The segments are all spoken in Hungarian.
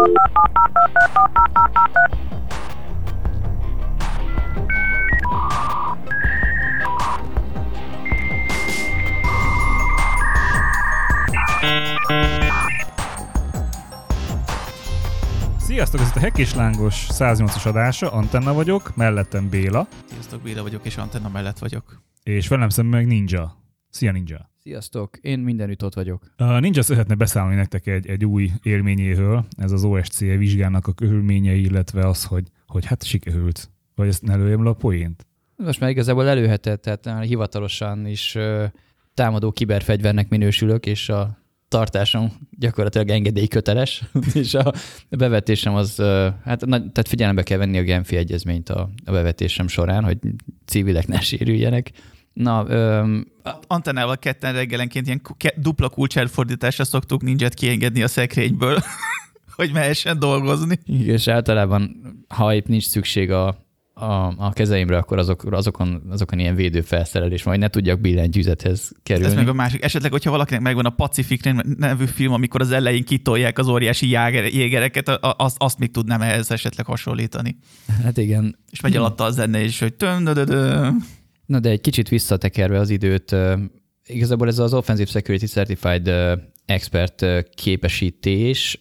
Sziasztok, ez itt a Hack és Lángos 108-as adása, Antenna vagyok, mellettem Béla. Sziasztok, Béla vagyok, és Antenna mellett vagyok. És velem szemben meg Ninja. Szia, Ninja! Sziasztok, én mindenütt ott vagyok. A Ninja szeretne beszámolni nektek egy új élményéről, ez az OSCE vizsgának a körülményei, illetve az, hogy hát sikerült. Vagy ezt ne lőjem le a poént? Most már igazából előhetett, tehát hivatalosan is támadó kiberfegyvernek minősülök, és a tartásom gyakorlatilag engedélyköteles, és a bevetésem az, tehát figyelembe kell venni a Genfi egyezményt a bevetésem során, hogy civilek ne sérüljenek. Na, Antennával ketten reggelenként ilyen dupla kulcselfordításra szoktuk Ninját kiengedni a szekrényből, hogy mehessen dolgozni. És általában, ha épp nincs szükség a kezeimre, akkor azokon ilyen védőfelszerelés, majd ne tudjak billentyűzethez kerülni. Ez meg a másik. Esetleg, hogyha valakinek megvan a Pacific nevű film, amikor az elején kitolják az óriási jégereket, azt még tudnám ehhez esetleg hasonlítani. Hát igen. És megy alatta a zene is, hogy töndödödö. Na de egy kicsit visszatekerve az időt, igazából ez az Offensive Security Certified Expert képesítés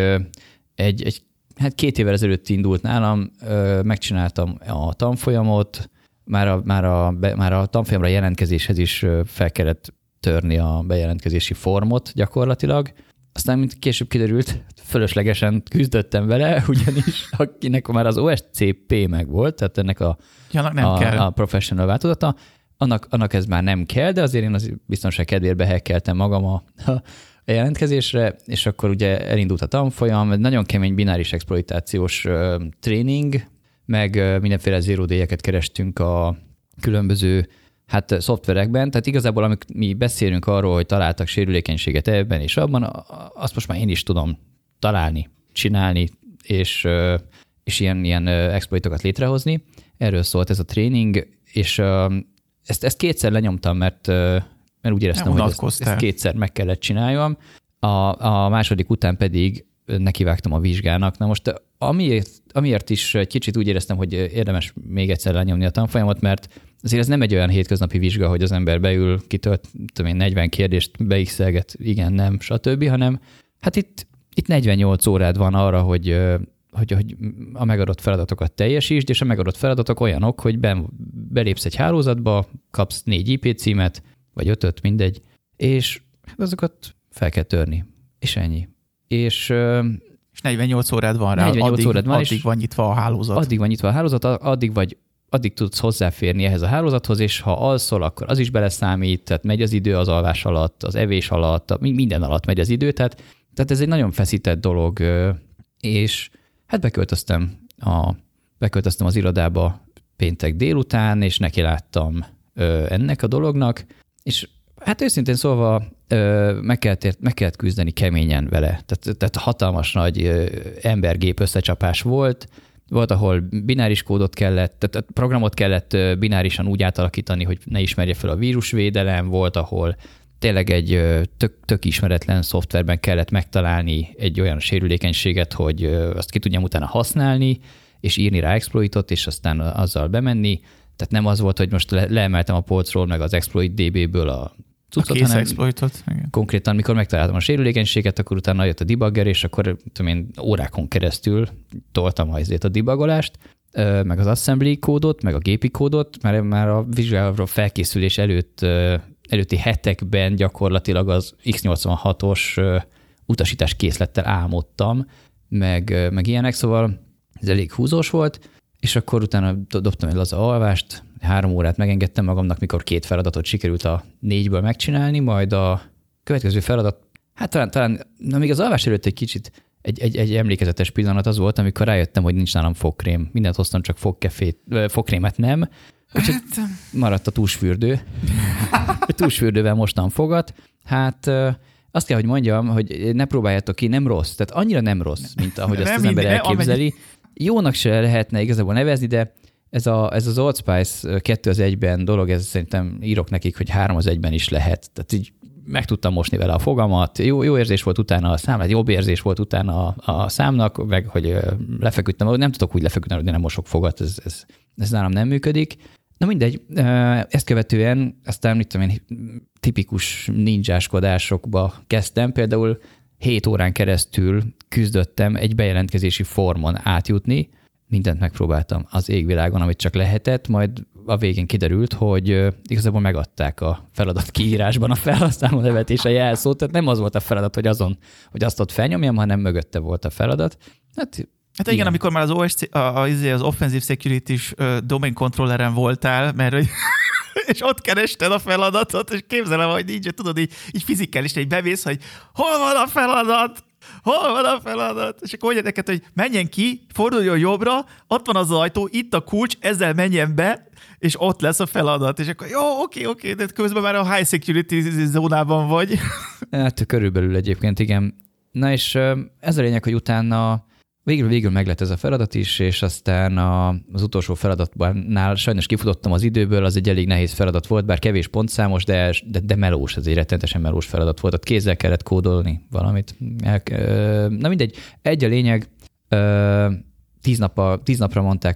hát 2 évvel ezelőtt indult nálam, megcsináltam a tanfolyamot, már a tanfolyamra jelentkezéshez is fel kellett törni a bejelentkezési formot gyakorlatilag. Aztán, mint később kiderült, fölöslegesen küzdöttem vele, ugyanis akinek már az OSCP megvolt, tehát ennek a professional változata, annak ez már nem kell, de azért én az biztonság kedvéért behekkeltem magam a jelentkezésre, és akkor ugye elindult a tanfolyam, nagyon kemény bináris exploitációs tréning, meg mindenféle zero day-eket kerestünk a különböző szoftverekben, tehát igazából amikor mi beszélünk arról, hogy találtak sérülékenységet ebben és abban, azt most már én is tudom találni, csinálni, és ilyen exploitokat létrehozni. Erről szólt ez a tréning, és ezt 2-szer lenyomtam, mert úgy éreztem, hogy ezt 2-szer meg kellett csináljam. A második után pedig nekivágtam a vizsgának. Na most amiért is egy kicsit úgy éreztem, hogy érdemes még egyszer lenyomni a tanfolyamot, mert azért ez nem egy olyan hétköznapi vizsga, hogy az ember beül, kitölt 40 kérdést, beixelget, igen, nem, stb., hanem hát itt 48 órád van arra, hogy a megadott feladatokat teljesítsd, és a megadott feladatok olyanok, hogy belépsz egy hálózatba, kapsz 4 IP címet, vagy 5, mindegy, és azokat fel kell törni. És ennyi. És 48 órád van rá, addig van nyitva a hálózat. Addig van nyitva a hálózat, addig tudsz hozzáférni ehhez a hálózathoz, és ha alszol, akkor az is beleszámít, tehát megy az idő az alvás alatt, az evés alatt, minden alatt megy az idő, tehát ez egy nagyon feszített dolog, és hát beköltöztem az irodába péntek délután, és neki láttam ennek a dolognak, és hát őszintén szólva meg kellett küzdeni keményen vele. Tehát hatalmas nagy ember-gép összecsapás volt, ahol bináris kódot kellett, tehát programot kellett binárisan úgy átalakítani, hogy ne ismerje fel a vírusvédelem, volt, ahol tényleg egy tök ismeretlen szoftverben kellett megtalálni egy olyan sérülékenységet, hogy azt ki tudjam utána használni, és írni rá exploitot, és aztán azzal bemenni. Tehát nem az volt, hogy most leemeltem a polcról, meg az exploit DB-ből a cuccot, hanem exploitot. Konkrétan, mikor megtaláltam a sérülékenységet, akkor utána jött a debugger, és akkor órákon keresztül toltam a debugolást, meg az assembly kódot, meg a gépi kódot, mert már a vizsgálatra felkészülés előtti hetekben gyakorlatilag az x86-os utasítás készlettel álmodtam, meg ilyenek, szóval ez elég húzós volt, és akkor utána dobtam egy laza alvást, 3 órát megengedtem magamnak, mikor 2 feladatot sikerült a 4-ből megcsinálni, majd a következő feladat, hát talán még az alvás előtt egy kicsit egy emlékezetes pillanat az volt, amikor rájöttem, hogy nincs nálam fogkrém. Mindent hoztam, csak fogkrémet nem. Úgyhogy maradt a tusfürdő. A tusfürdővel mostam fogat. Hát azt kell, hogy mondjam, hogy ne próbáljátok ki, nem rossz. Tehát annyira nem rossz, mint ahogy azt az ember elképzeli. Jónak se lehetne igazából nevezni, de ez az Old Spice 2 az 1-ben dolog, ez szerintem írok nekik, hogy 3 az 1-ben is lehet. Tehát így meg tudtam mosni vele a fogamat, jó érzés volt utána a szám, jobb érzés volt utána a számnak, meg hogy lefeküdtem, nem tudok úgy lefeküdni, hogy nem mosok fogat, ez nálam nem működik. Na mindegy, ezt követően aztán mit tudom én, tipikus ninjáskodásokba kezdtem, például 7 órán keresztül küzdöttem egy bejelentkezési formon átjutni, mindent megpróbáltam az égvilágon, amit csak lehetett, majd a végén kiderült, hogy igazából megadták a feladat kiírásban a felhasználó nevet és a jelszót, tehát nem az volt a feladat, hogy azt ott felnyomjam, hanem mögötte volt a feladat. Hát igen, amikor már az OSC, az Offensive Security-s domain controlleren voltál, mert és ott kerested a feladatot, és képzelem, hogy nincs, tudod, így fizikális, így bevész, hogy hol van a feladat? Hol van a feladat? És akkor mondja neked, hogy menjen ki, forduljon jobbra, ott van az ajtó, itt a kulcs, ezzel menjen be, és ott lesz a feladat. És akkor jó, oké, de közben már a high security zónában vagy. Hát körülbelül egyébként, igen. Na és ez a lényeg, hogy utána végül meg lett ez a feladat is, és aztán az utolsó feladatnál sajnos kifutottam az időből, az egy elég nehéz feladat volt, bár kevés pontszámos, de melós, ez egy rettenetesen melós feladat volt, ott kézzel kellett kódolni valamit. Na mindegy, egy a lényeg, 10 napra mondták,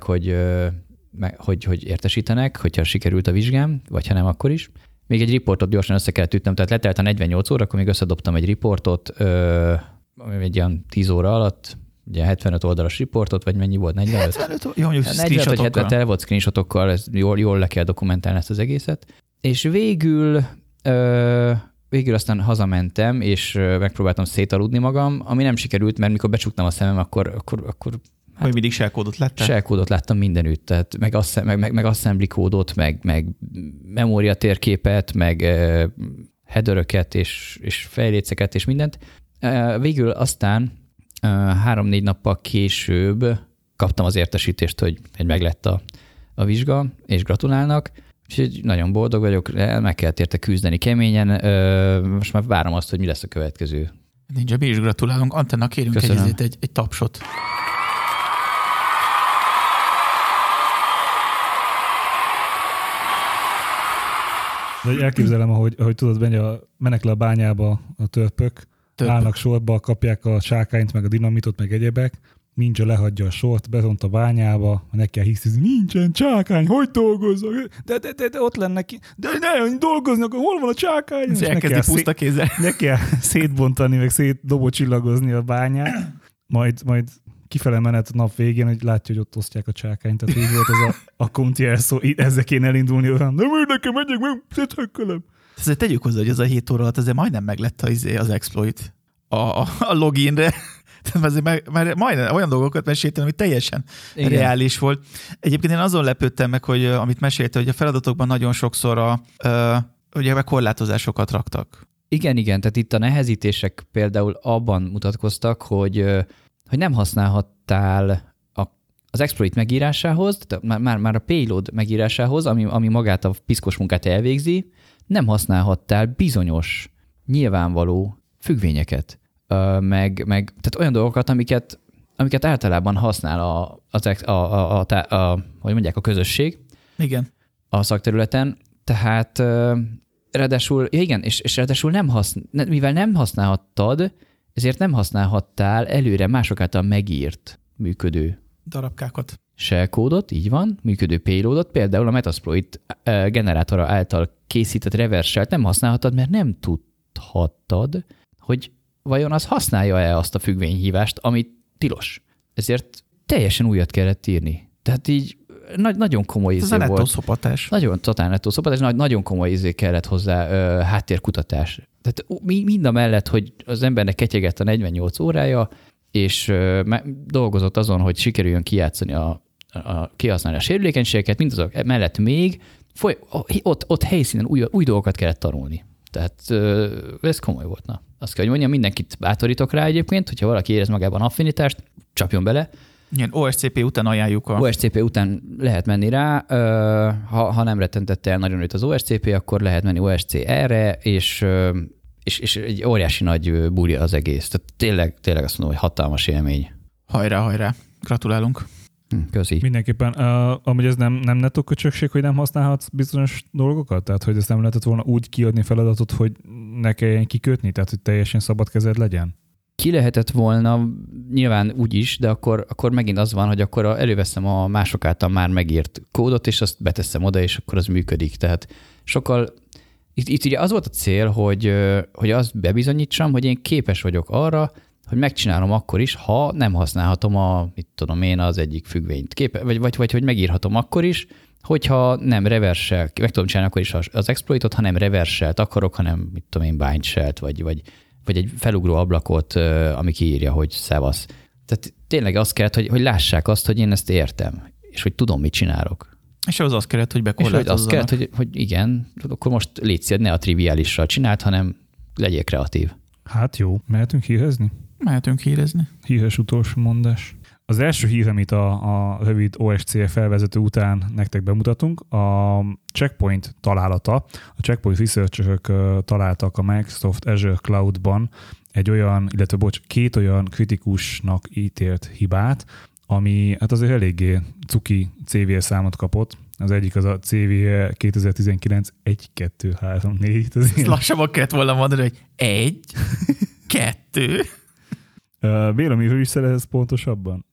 hogy értesítenek, hogyha sikerült a vizsgám, vagy ha nem, akkor is. Még egy riportot gyorsan össze kellett ütnöm, tehát letelt a 48 óra, akkor még összedobtam egy riportot, egy olyan 10 óra alatt, ugye 75 oldalas riportot, vagy mennyi volt? 45? 45 vagy 70 tele volt screenshotokkal, ez jól le kell dokumentálni ezt az egészet. És végül aztán hazamentem, és megpróbáltam szétaludni magam, ami nem sikerült, mert mikor becsuktam a szemem, akkor hogy mindig shellkódot láttál? Shellkódot láttam mindenütt, tehát meg assembly kódot, meg memóriatérképet, meg headeröket, és fejléceket, és mindent. Végül aztán 3-4 nappal később kaptam az értesítést, hogy meglett a vizsga, és gratulálnak, és nagyon boldog vagyok, meg kellett érte küzdeni keményen, most már várom azt, hogy mi lesz a következő. Nincs, mi is gratulálunk. Antenna, kérünk egy tapsot. De elképzelem, ahogy tudod, mennek le a bányába a törpök, állnak sorba, kapják a sákányt, meg a dinamitot, meg egyebek, Ninja lehagyja a sort, bezont a bányába, neki kell hisztizni, nincsen csákány, hogy dolgozzak? De ott lenne ki, de ne, dolgoznak, hol van a csákány? Ez elkezdi puszta kézzel. Ne kell szétbontani, meg szétdobocsillagozni a bányát, majd kifele menet a nap végén, hogy látja, hogy ott osztják a csákányt. Tehát így volt ez a Conti elszó, ezzel kéne elindulni olyan, nem érdekel, megyek, meg széthökkölöm. Ezért tegyük hozzá, hogy ez a 7 óra alatt azért majdnem meglett az exploit a loginre. Tehát már majdnem olyan dolgokat meséltem, ami teljesen reális volt. Egyébként én azon lepődtem meg, hogy amit mesélte, hogy a feladatokban nagyon sokszor ugye korlátozásokat raktak. Igen, tehát itt a nehezítések például abban mutatkoztak, hogy nem használhattál az exploit megírásához, tehát már a payload megírásához, ami magát a piszkos munkát elvégzi, nem használhattál bizonyos nyilvánvaló függvényeket, meg tehát olyan dolgokat, amiket általában használ hogy mondják, a közösség. Igen. A szakterületen. Tehát ráadásul, igen, és ráadásul mivel nem használhattad, ezért nem használhattál előre mások által megírt működő darabkákat. Shellkódot, így van, működő payloadot, például a Metasploit generátora által készített reverse shell-t nem használhatod, mert nem tudhattad, hogy vajon az használja-e azt a függvényhívást, ami tilos. Ezért teljesen újat kellett írni. Tehát így nagyon komoly izé volt. Ez a nettószopatás. Totál nettószopatás, nagyon komoly izé kellett hozzá háttérkutatás. Tehát mind a mellett, hogy az embernek ketyegett a 48 órája, és dolgozott azon, hogy sikerüljön kijátszani kihasználni a sérülékenységeket, mindazok mellett még ott helyszínen új dolgokat kellett tanulni. Tehát ez komoly volt. Na. Azt kell, hogy mondjam, mindenkit bátorítok rá egyébként, hogyha valaki érez magában affinitást, csapjon bele. Igen, OSCP után ajánljuk. OSCP után lehet menni rá, ha nem rettentette el nagyon őt az OSCP, akkor lehet menni OSCR-re, és egy óriási nagy búrja az egész. Tehát tényleg azt mondom, hogy hatalmas élmény. Hajrá, gratulálunk. Köszi. Mindenképpen, amúgy ez nem netto köcsökség, hogy nem használhatsz bizonyos dolgokat? Tehát, hogy ezt nem lehetett volna úgy kiadni feladatot, hogy ne kelljen kikötni, tehát hogy teljesen szabad kezed legyen? Ki lehetett volna, nyilván úgy is, de akkor megint az van, hogy akkor előveszem a mások által már megírt kódot, és azt beteszem oda, és akkor az működik. Tehát sokkal... Itt ugye az volt a cél, hogy azt bebizonyítsam, hogy én képes vagyok arra, hogy megcsinálom akkor is, ha nem használhatom az egyik függvényt. Vagy hogy megírhatom akkor is, hogyha nem reverse-sel, meg tudom csinálni akkor is az exploitot, ha nem reverse-selt akarok, hanem bind-selt, vagy egy felugró ablakot, ami kiírja, hogy szevasz. Tehát tényleg az kellett, hogy lássák azt, hogy én ezt értem, és hogy tudom, mit csinálok. És az kellett, hogy bekorlátozzanak. És az kellett, hogy igen, akkor most légy szíves, ne a triviálissal csináld, hanem legyél kreatív. Hát jó, mehetünk hírezni? Mehetünk hírezni. Híres utolsó mondás. Az első hír, amit a rövid OSCF felvezető után nektek bemutatunk, a Checkpoint találata. A Checkpoint researcherök találtak a Microsoft Azure Cloud-ban két olyan kritikusnak ítélt hibát, ami hát azért eléggé cuki CVE számot kapott. Az egyik az a CVE 2019 1, 2, 3, 4. Ezt lassabban kellett volna mondani, hogy 1, 2. Béla, miről is szeretsz pontosabban?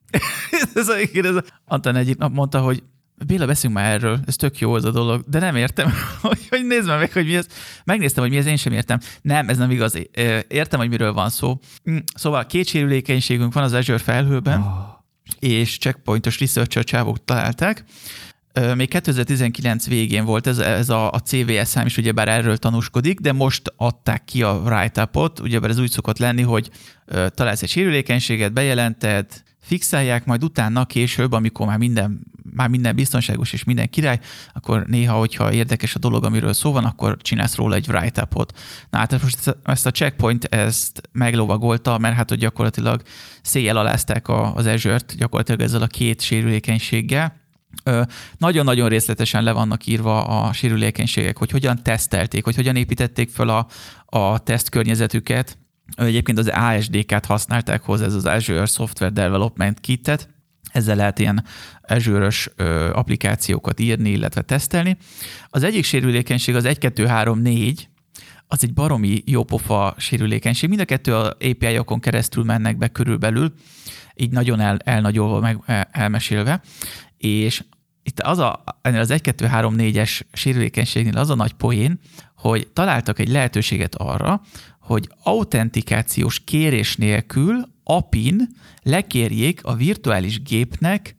Antal egyik nap mondta, hogy Béla, beszélünk már erről, ez tök jó az a dolog, de nem értem, hogy nézd meg, hogy mi ez. Megnéztem, hogy mi ez, én sem értem. Nem, ez nem igaz. Értem, hogy miről van szó. Szóval 2 sérülékenységünk van az Azure felhőben, és checkpointos researcher csávok találták. Még 2019 végén volt ez a CVS szám is, ugyebár erről tanúskodik, de most adták ki a write-upot, ugyebár ez úgy szokott lenni, hogy találsz egy sérülékenységet, bejelented, fixálják, majd utána később, amikor már minden biztonságos és minden király, akkor néha, hogyha érdekes a dolog, amiről szó van, akkor csinálsz róla egy write-upot. Na hát most ezt a Checkpoint ezt meglovagolta, mert hát hogy gyakorlatilag széjjel alázták az Azure-t gyakorlatilag ezzel a 2 sérülékenységgel. Nagyon-nagyon részletesen le vannak írva a sérülékenységek, hogy hogyan tesztelték, hogy hogyan építették fel a tesztkörnyezetüket. Egyébként az ASDK-t használták hozzá, ez az Azure Software Development Kit-et. Ezzel lehet ilyen Azure-ös applikációkat írni, illetve tesztelni. Az egyik sérülékenység az 1, 2, 3, 4, az egy baromi jópofa sérülékenység. Mind a 2 API-okon keresztül mennek be körülbelül, így nagyon elnagyolva, meg elmesélve. És itt ennél az 1, 2, 3, 4-es sérülékenységnél az a nagy poén, hogy találtak egy lehetőséget arra, hogy autentikációs kérés nélkül API-n lekérjék a virtuális gépnek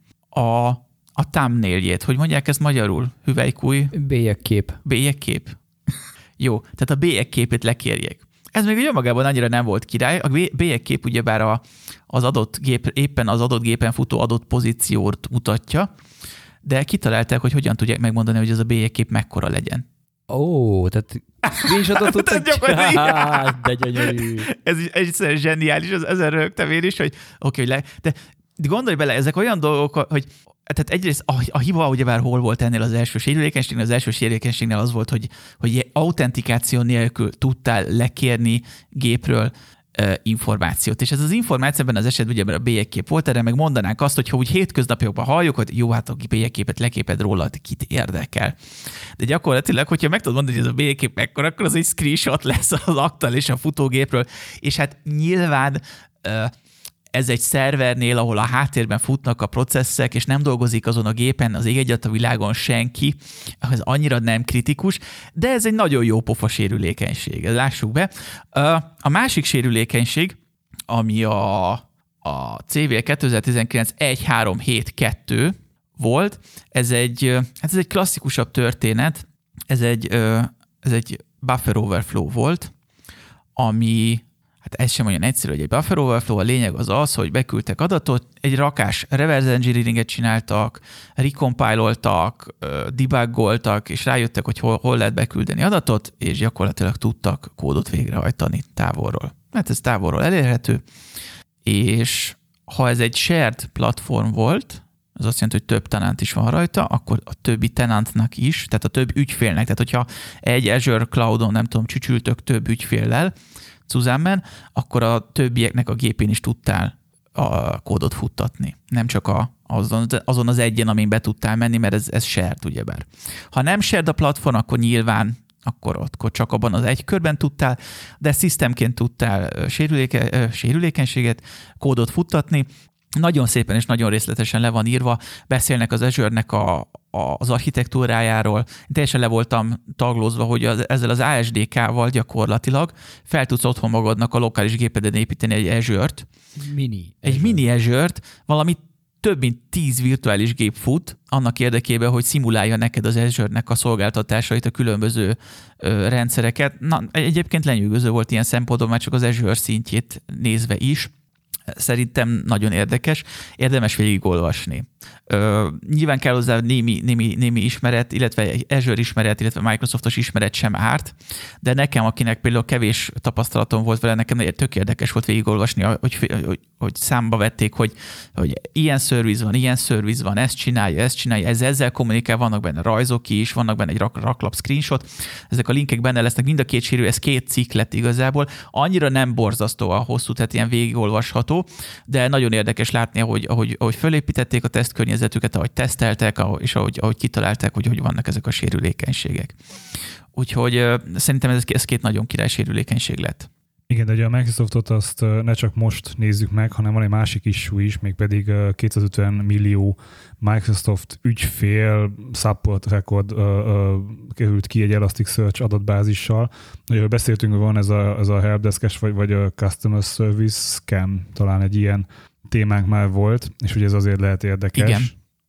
a thumbnailjét. Hogy mondják ezt magyarul? Hüvelykúj? Bélyegkép. Bélyegkép? Jó, tehát a bélyegképét lekérjék. Ez még önmagában annyira nem volt király. A bélyegkép ugyebár az adott gép, éppen az adott gépen futó adott pozíciót mutatja, de kitalálták, hogy hogyan tudják megmondani, hogy ez a bélyegkép mekkora legyen. Tehát screenshotot tudtak csinálni. De gyönyörű. Ez egyszerűen zseniális, ezen rögtem én is, hogy de gondolj bele, ezek olyan dolgok, hogy tehát egyrészt a hiba ugyebár hol volt ennél az első sérülékenységnél? Az első sérülékenységnél az volt, hogy autentikáció nélkül tudtál lekérni gépről információt. És ez az információ ebben az esetben ugyebár a bélyegkép volt, erre meg mondanánk azt, hogy úgy hétköznapokban halljuk, hogy jó, hát a bélyegképet leképed róla, kit érdekel. De gyakorlatilag, hogyha meg tudod mondani, hogy ez a bélyegkép mekkora, akkor az egy screenshot lesz az aktal és a futógépről, és hát nyilván ez egy szervernél, ahol a háttérben futnak a processzek, és nem dolgozik azon a gépen az ég egyet a világon senki, ez annyira nem kritikus, de ez egy nagyon jó pofa sérülékenység. Lássuk be. A másik sérülékenység, ami a CVE 2019 1.3.7.2 volt, ez egy klasszikusabb történet, ez egy buffer overflow volt, ami hát ez sem olyan egyszerű, hogy egy buffer overflow, a lényeg az, hogy beküldtek adatot, egy rakás reverse engineeringet csináltak, recompile-oltak, debuggoltak, és rájöttek, hogy hol lehet beküldeni adatot, és gyakorlatilag tudtak kódot végrehajtani távolról. Mert ez távolról elérhető, és ha ez egy shared platform volt, az azt jelenti, hogy több tenant is van rajta, akkor a többi tenantnak is, tehát a több ügyfélnek, tehát hogyha egy Azure Cloudon, nem tudom, csücsültök több ügyféllel, zusammen, akkor a többieknek a gépén is tudtál a kódot futtatni. Nem csak azon az egyen, amin be tudtál menni, mert ez shared, ugyebár. Ha nem shared a platform, akkor nyilván akkor csak abban az egy körben tudtál, de systemként tudtál sérülékenységet, kódot futtatni. Nagyon szépen és nagyon részletesen le van írva, beszélnek az Azure-nek az architektúrájáról. Teljesen le voltam taglózva, hogy ezzel az ASDK-val gyakorlatilag fel tudsz otthon magadnak a lokális gépeden építeni egy Azure-t. Egy mini Azure-t, valami több mint 10 virtuális gép fut annak érdekében, hogy szimulálja neked az Azure-nek a szolgáltatásait, a különböző rendszereket. Na, egyébként lenyűgöző volt ilyen szempontból, már csak az Azure szintjét nézve is. Szerintem nagyon érdekes, érdemes végigolvasni. Nyilván kell hozzá némi ismeret, illetve Azure ismeret, illetve Microsoftos ismeret sem árt, de nekem, akinek például kevés tapasztalatom volt vele, nekem tök érdekes volt végigolvasni, hogy számba vették, hogy ilyen service van, ezt csinálja, ezzel kommunikál, vannak benne rajzok is, vannak benne egy raklap screenshot, ezek a linkek benne lesznek, mind a két sérül, ez 2 cikk lett igazából, annyira nem borzasztóan hosszú, tehát ilyen végigolvasható, de nagyon érdekes látni, ahogy fölépítették a tesztkörnyezetüket, ahogy teszteltek, és ahogy kitalálták, hogy vannak ezek a sérülékenységek. Úgyhogy szerintem ez 2 nagyon király sérülékenység lett. Igen, de ugye a Microsoftot azt ne csak most nézzük meg, hanem van egy másik issue is, mégpedig 250 millió Microsoft ügyfél support record került ki egy Elasticsearch adatbázissal. Ugye beszéltünk, hogy van ez a helpdesk-es vagy a customer service scam, talán egy ilyen témánk már volt, és ugye ez azért lehet érdekes. Igen.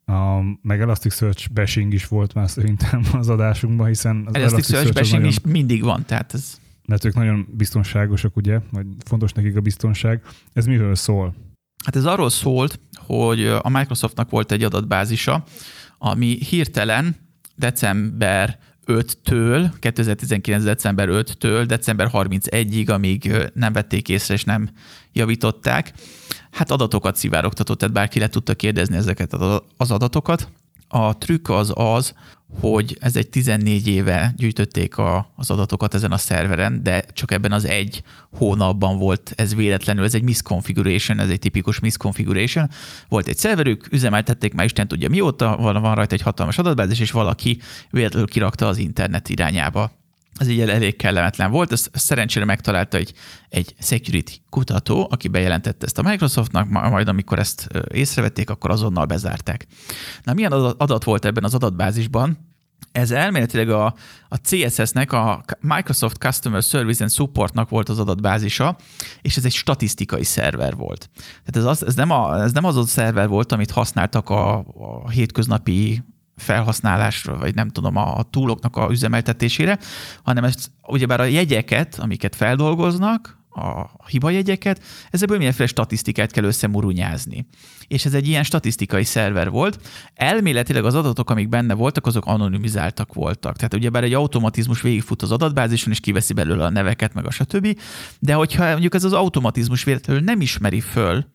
Meg Elasticsearch bashing is volt már szerintem az adásunkban, hiszen az Elasticsearch bashing is mindig van, tehát ez... Mert ők nagyon biztonságosak, ugye, vagy fontos nekik a biztonság. Ez miről szól? Hát ez arról szólt, hogy a Microsoftnak volt egy adatbázisa, ami hirtelen december 5-től, 2019. december 5-től december 31-ig, amíg nem vették észre és nem javították, hát adatokat szivárogtatott, tehát bárki le tudta kérdezni ezeket az adatokat. A trükk az, hogy ez egy 14 éve gyűjtötték az adatokat ezen a szerveren, de csak ebben az egy hónapban volt ez véletlenül, ez egy misconfiguration, ez egy tipikus misconfiguration. Volt egy szerverük, üzemeltették már Isten tudja mióta, van rajta egy hatalmas adatbázis, és valaki véletlenül kirakta az internet irányába. Ez így elég kellemetlen volt, ezt szerencsére megtalálta egy security kutató, aki bejelentette ezt a Microsoftnak, majd amikor ezt észrevették, akkor azonnal bezárták. Na, milyen adat volt ebben az adatbázisban? Ez elméletileg a CSS-nek, a Microsoft Customer Service and Supportnak volt az adatbázisa, és ez egy statisztikai szerver volt. Tehát ez nem az a szerver volt, amit használtak a hétköznapi felhasználásra, vagy nem tudom, a tooloknak a üzemeltetésére, hanem ezt ugyebár a jegyeket, amiket feldolgoznak, a hibajegyeket, ezekből mindenféle statisztikát kell összemurunyázni. És ez egy ilyen statisztikai szerver volt. Elméletileg az adatok, amik benne voltak, azok anonimizáltak voltak. Tehát ugyebár egy automatizmus végigfut az adatbázison, és kiveszi belőle a neveket, meg a stb. De hogyha mondjuk ez az automatizmus véletlenül nem ismeri föl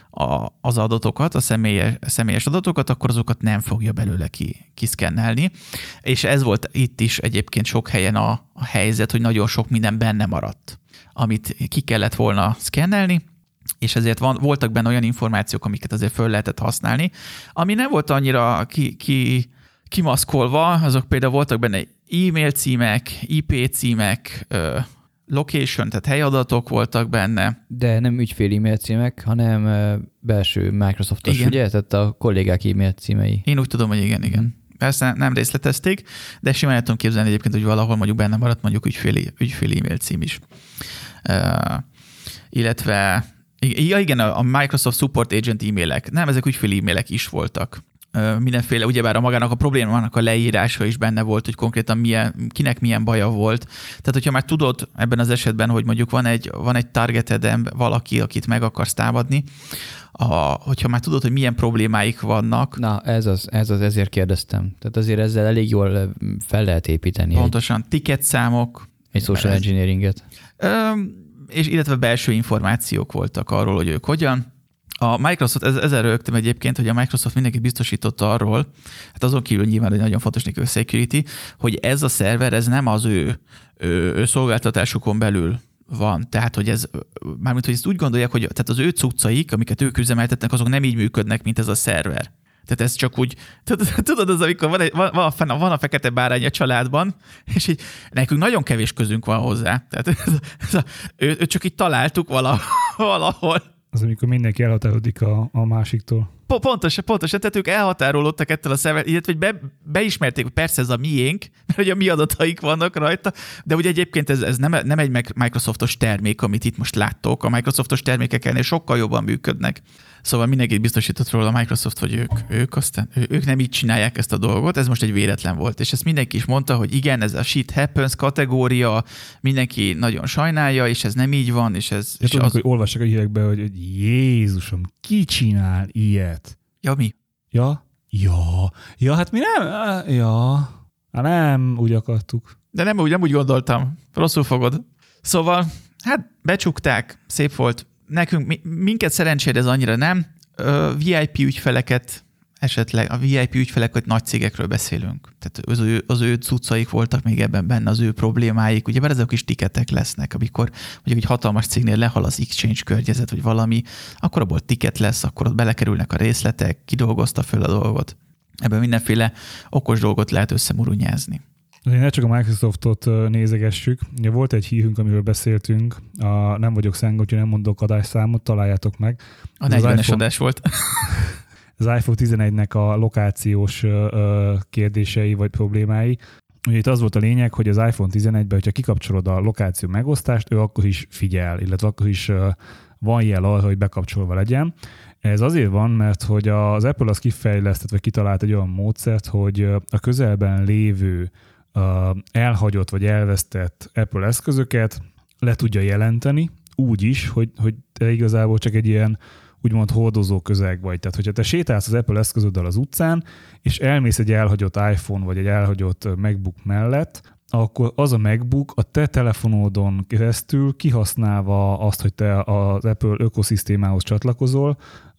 az adatokat, a személyes adatokat, akkor azokat nem fogja belőle kiszkennelni. És ez volt itt is egyébként sok helyen a helyzet, hogy nagyon sok minden benne maradt, amit ki kellett volna szkennelni, és ezért voltak benne olyan információk, amiket azért föl lehetett használni, ami nem volt annyira kimaszkolva, azok például voltak benne e-mail címek, IP címek, location, tehát helyadatok voltak benne. De nem ügyfél e-mail címek, hanem belső Microsoftos, igen. Ugye? Tehát a kollégák e-mail címei. Én úgy tudom, hogy igen. Persze nem részletezték, de simán el tudom képzelni egyébként, hogy valahol mondjuk benne maradt mondjuk ügyfél e-mail cím is. Illetve, igen, a Microsoft Support Agent e-mailek. Nem, ezek ügyfél e-mailek is voltak. Mindenféle, ugyebár magának a problémának a leírása is benne volt, hogy konkrétan kinek milyen baja volt. Tehát, hogyha már tudod ebben az esetben, hogy mondjuk van egy targeted valaki, akit meg akarsz támadni, hogyha már tudod, hogy milyen problémáik vannak. Na, ezért kérdeztem. Tehát azért ezzel elég jól fel lehet építeni. Pontosan, ticketszámok. Egy social engineeringet. És illetve belső információk voltak arról, hogy ők hogyan. A Microsoft, ezzel rögtem egyébként, hogy a Microsoft mindenkit biztosította arról, hát azon kívül nyilván, hogy nagyon fontos nekik a security, hogy ez a szerver, ez nem az ő szolgáltatásukon belül van. Tehát, hogy mármint, hogy ezt úgy gondolják, hogy tehát az ő cuccaik, amiket ők üzemeltetnek, azok nem így működnek, mint ez a szerver. Tehát ez csak úgy, tudod, az, amikor van a fekete bárány a családban, és így nekünk nagyon kevés közünk van hozzá. Tehát őt csak így találtuk valahol. Az, amikor mindenki elhatárolódik a másiktól. Pontosan, tehát ők elhatárolódtak ettől a szervet, illetve beismerték, hogy persze ez a miénk, mert ugye a mi adataik vannak rajta, de ugye egyébként ez nem egy Microsoftos termék, amit itt most láttok. A Microsoftos termékek ennél sokkal jobban működnek. Szóval mindenkit biztosított róla a Microsoft, hogy ők nem így csinálják ezt a dolgot, ez most egy véletlen volt. És ezt mindenki is mondta, hogy igen, ez a shit happens kategória, mindenki nagyon sajnálja, és ez nem így van, és ez... És tudom, hogy olvassák a hírekbe, hogy Jézusom, ki csinál ilyet? Ja, mi? Ja, hát mi nem? Ja, hát nem úgy akartuk. De nem úgy gondoltam. Rosszul fogod. Szóval, hát becsukták, szép volt. Nekünk, minket szerencsére ez annyira nem. VIP ügyfeleket, esetleg a VIP ügyfelek, nagy cégekről beszélünk. Tehát az ő cuccaik voltak még ebben benne, az ő problémáik. Ugye ezek is tiketek lesznek, amikor mondjuk egy hatalmas cégnél lehal az exchange környezet, vagy valami, akkor abból tiket lesz, akkor ott belekerülnek a részletek, kidolgozta föl a dolgot. Ebben mindenféle okos dolgot lehet összemurunyázni. Ne csak a Microsoftot nézegessük. Ugye volt egy hírünk, amiről beszéltünk, nem vagyok szenge, hogyha nem mondok adásszámot, találjátok meg. A 40-es adás volt. Az iPhone 11-nek a lokációs kérdései vagy problémái. Ugye itt az volt a lényeg, hogy az iPhone 11-ben, hogyha kikapcsolod a lokáció megosztást, ő akkor is figyel, illetve akkor is van jel arra, hogy bekapcsolva legyen. Ez azért van, mert hogy az Apple az kifejlesztett, vagy kitalált egy olyan módszert, hogy a közelben lévő elhagyott vagy elvesztett Apple eszközöket le tudja jelenteni, úgy is, hogy te igazából csak egy ilyen úgymond hordozó közeg vagy. Tehát, hogyha te sétálsz az Apple eszközöddel az utcán, és elmész egy elhagyott iPhone vagy egy elhagyott MacBook mellett, akkor az a MacBook a te telefonodon keresztül kihasználva azt, hogy te az Apple ökoszisztémához csatlakozol,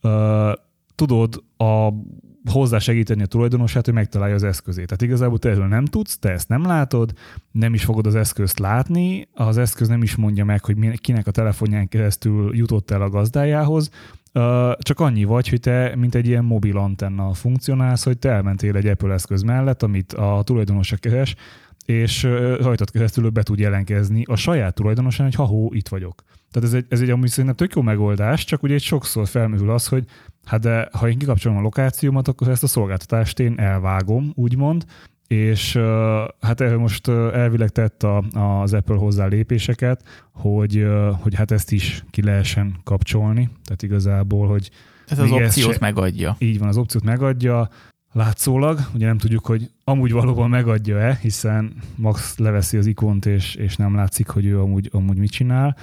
tudod hozzá segíteni a tulajdonosát, hogy megtalálja az eszközét. Tehát igazából te erről nem tudsz, te ezt nem látod, nem is fogod az eszközt látni, az eszköz nem is mondja meg, hogy kinek a telefonján keresztül jutott el a gazdájához, csak annyi vagy, hogy te mint egy ilyen mobil antenna funkcionálsz, hogy te elmentél egy Apple eszköz mellett, amit a tulajdonosa keres, és rajtad keresztül be tud jelentkezni a saját tulajdonosán, hogy ha-hó, itt vagyok. Tehát ez egy amúgy szerintem tök jó megoldás, csak ugye egy sokszor felmerül az, hogy hát de ha én kikapcsolom a lokációmat, akkor ezt a szolgáltatást én elvágom, úgymond, és hát erről most elvileg tett az Apple hozzá lépéseket, hogy hát ezt is ki lehessen kapcsolni, tehát igazából, hogy... Ez az opciót megadja. Így van, az opciót megadja, látszólag, ugye nem tudjuk, hogy amúgy valóban megadja-e, hiszen Max leveszi az ikont, és nem látszik, hogy ő amúgy mit csinál.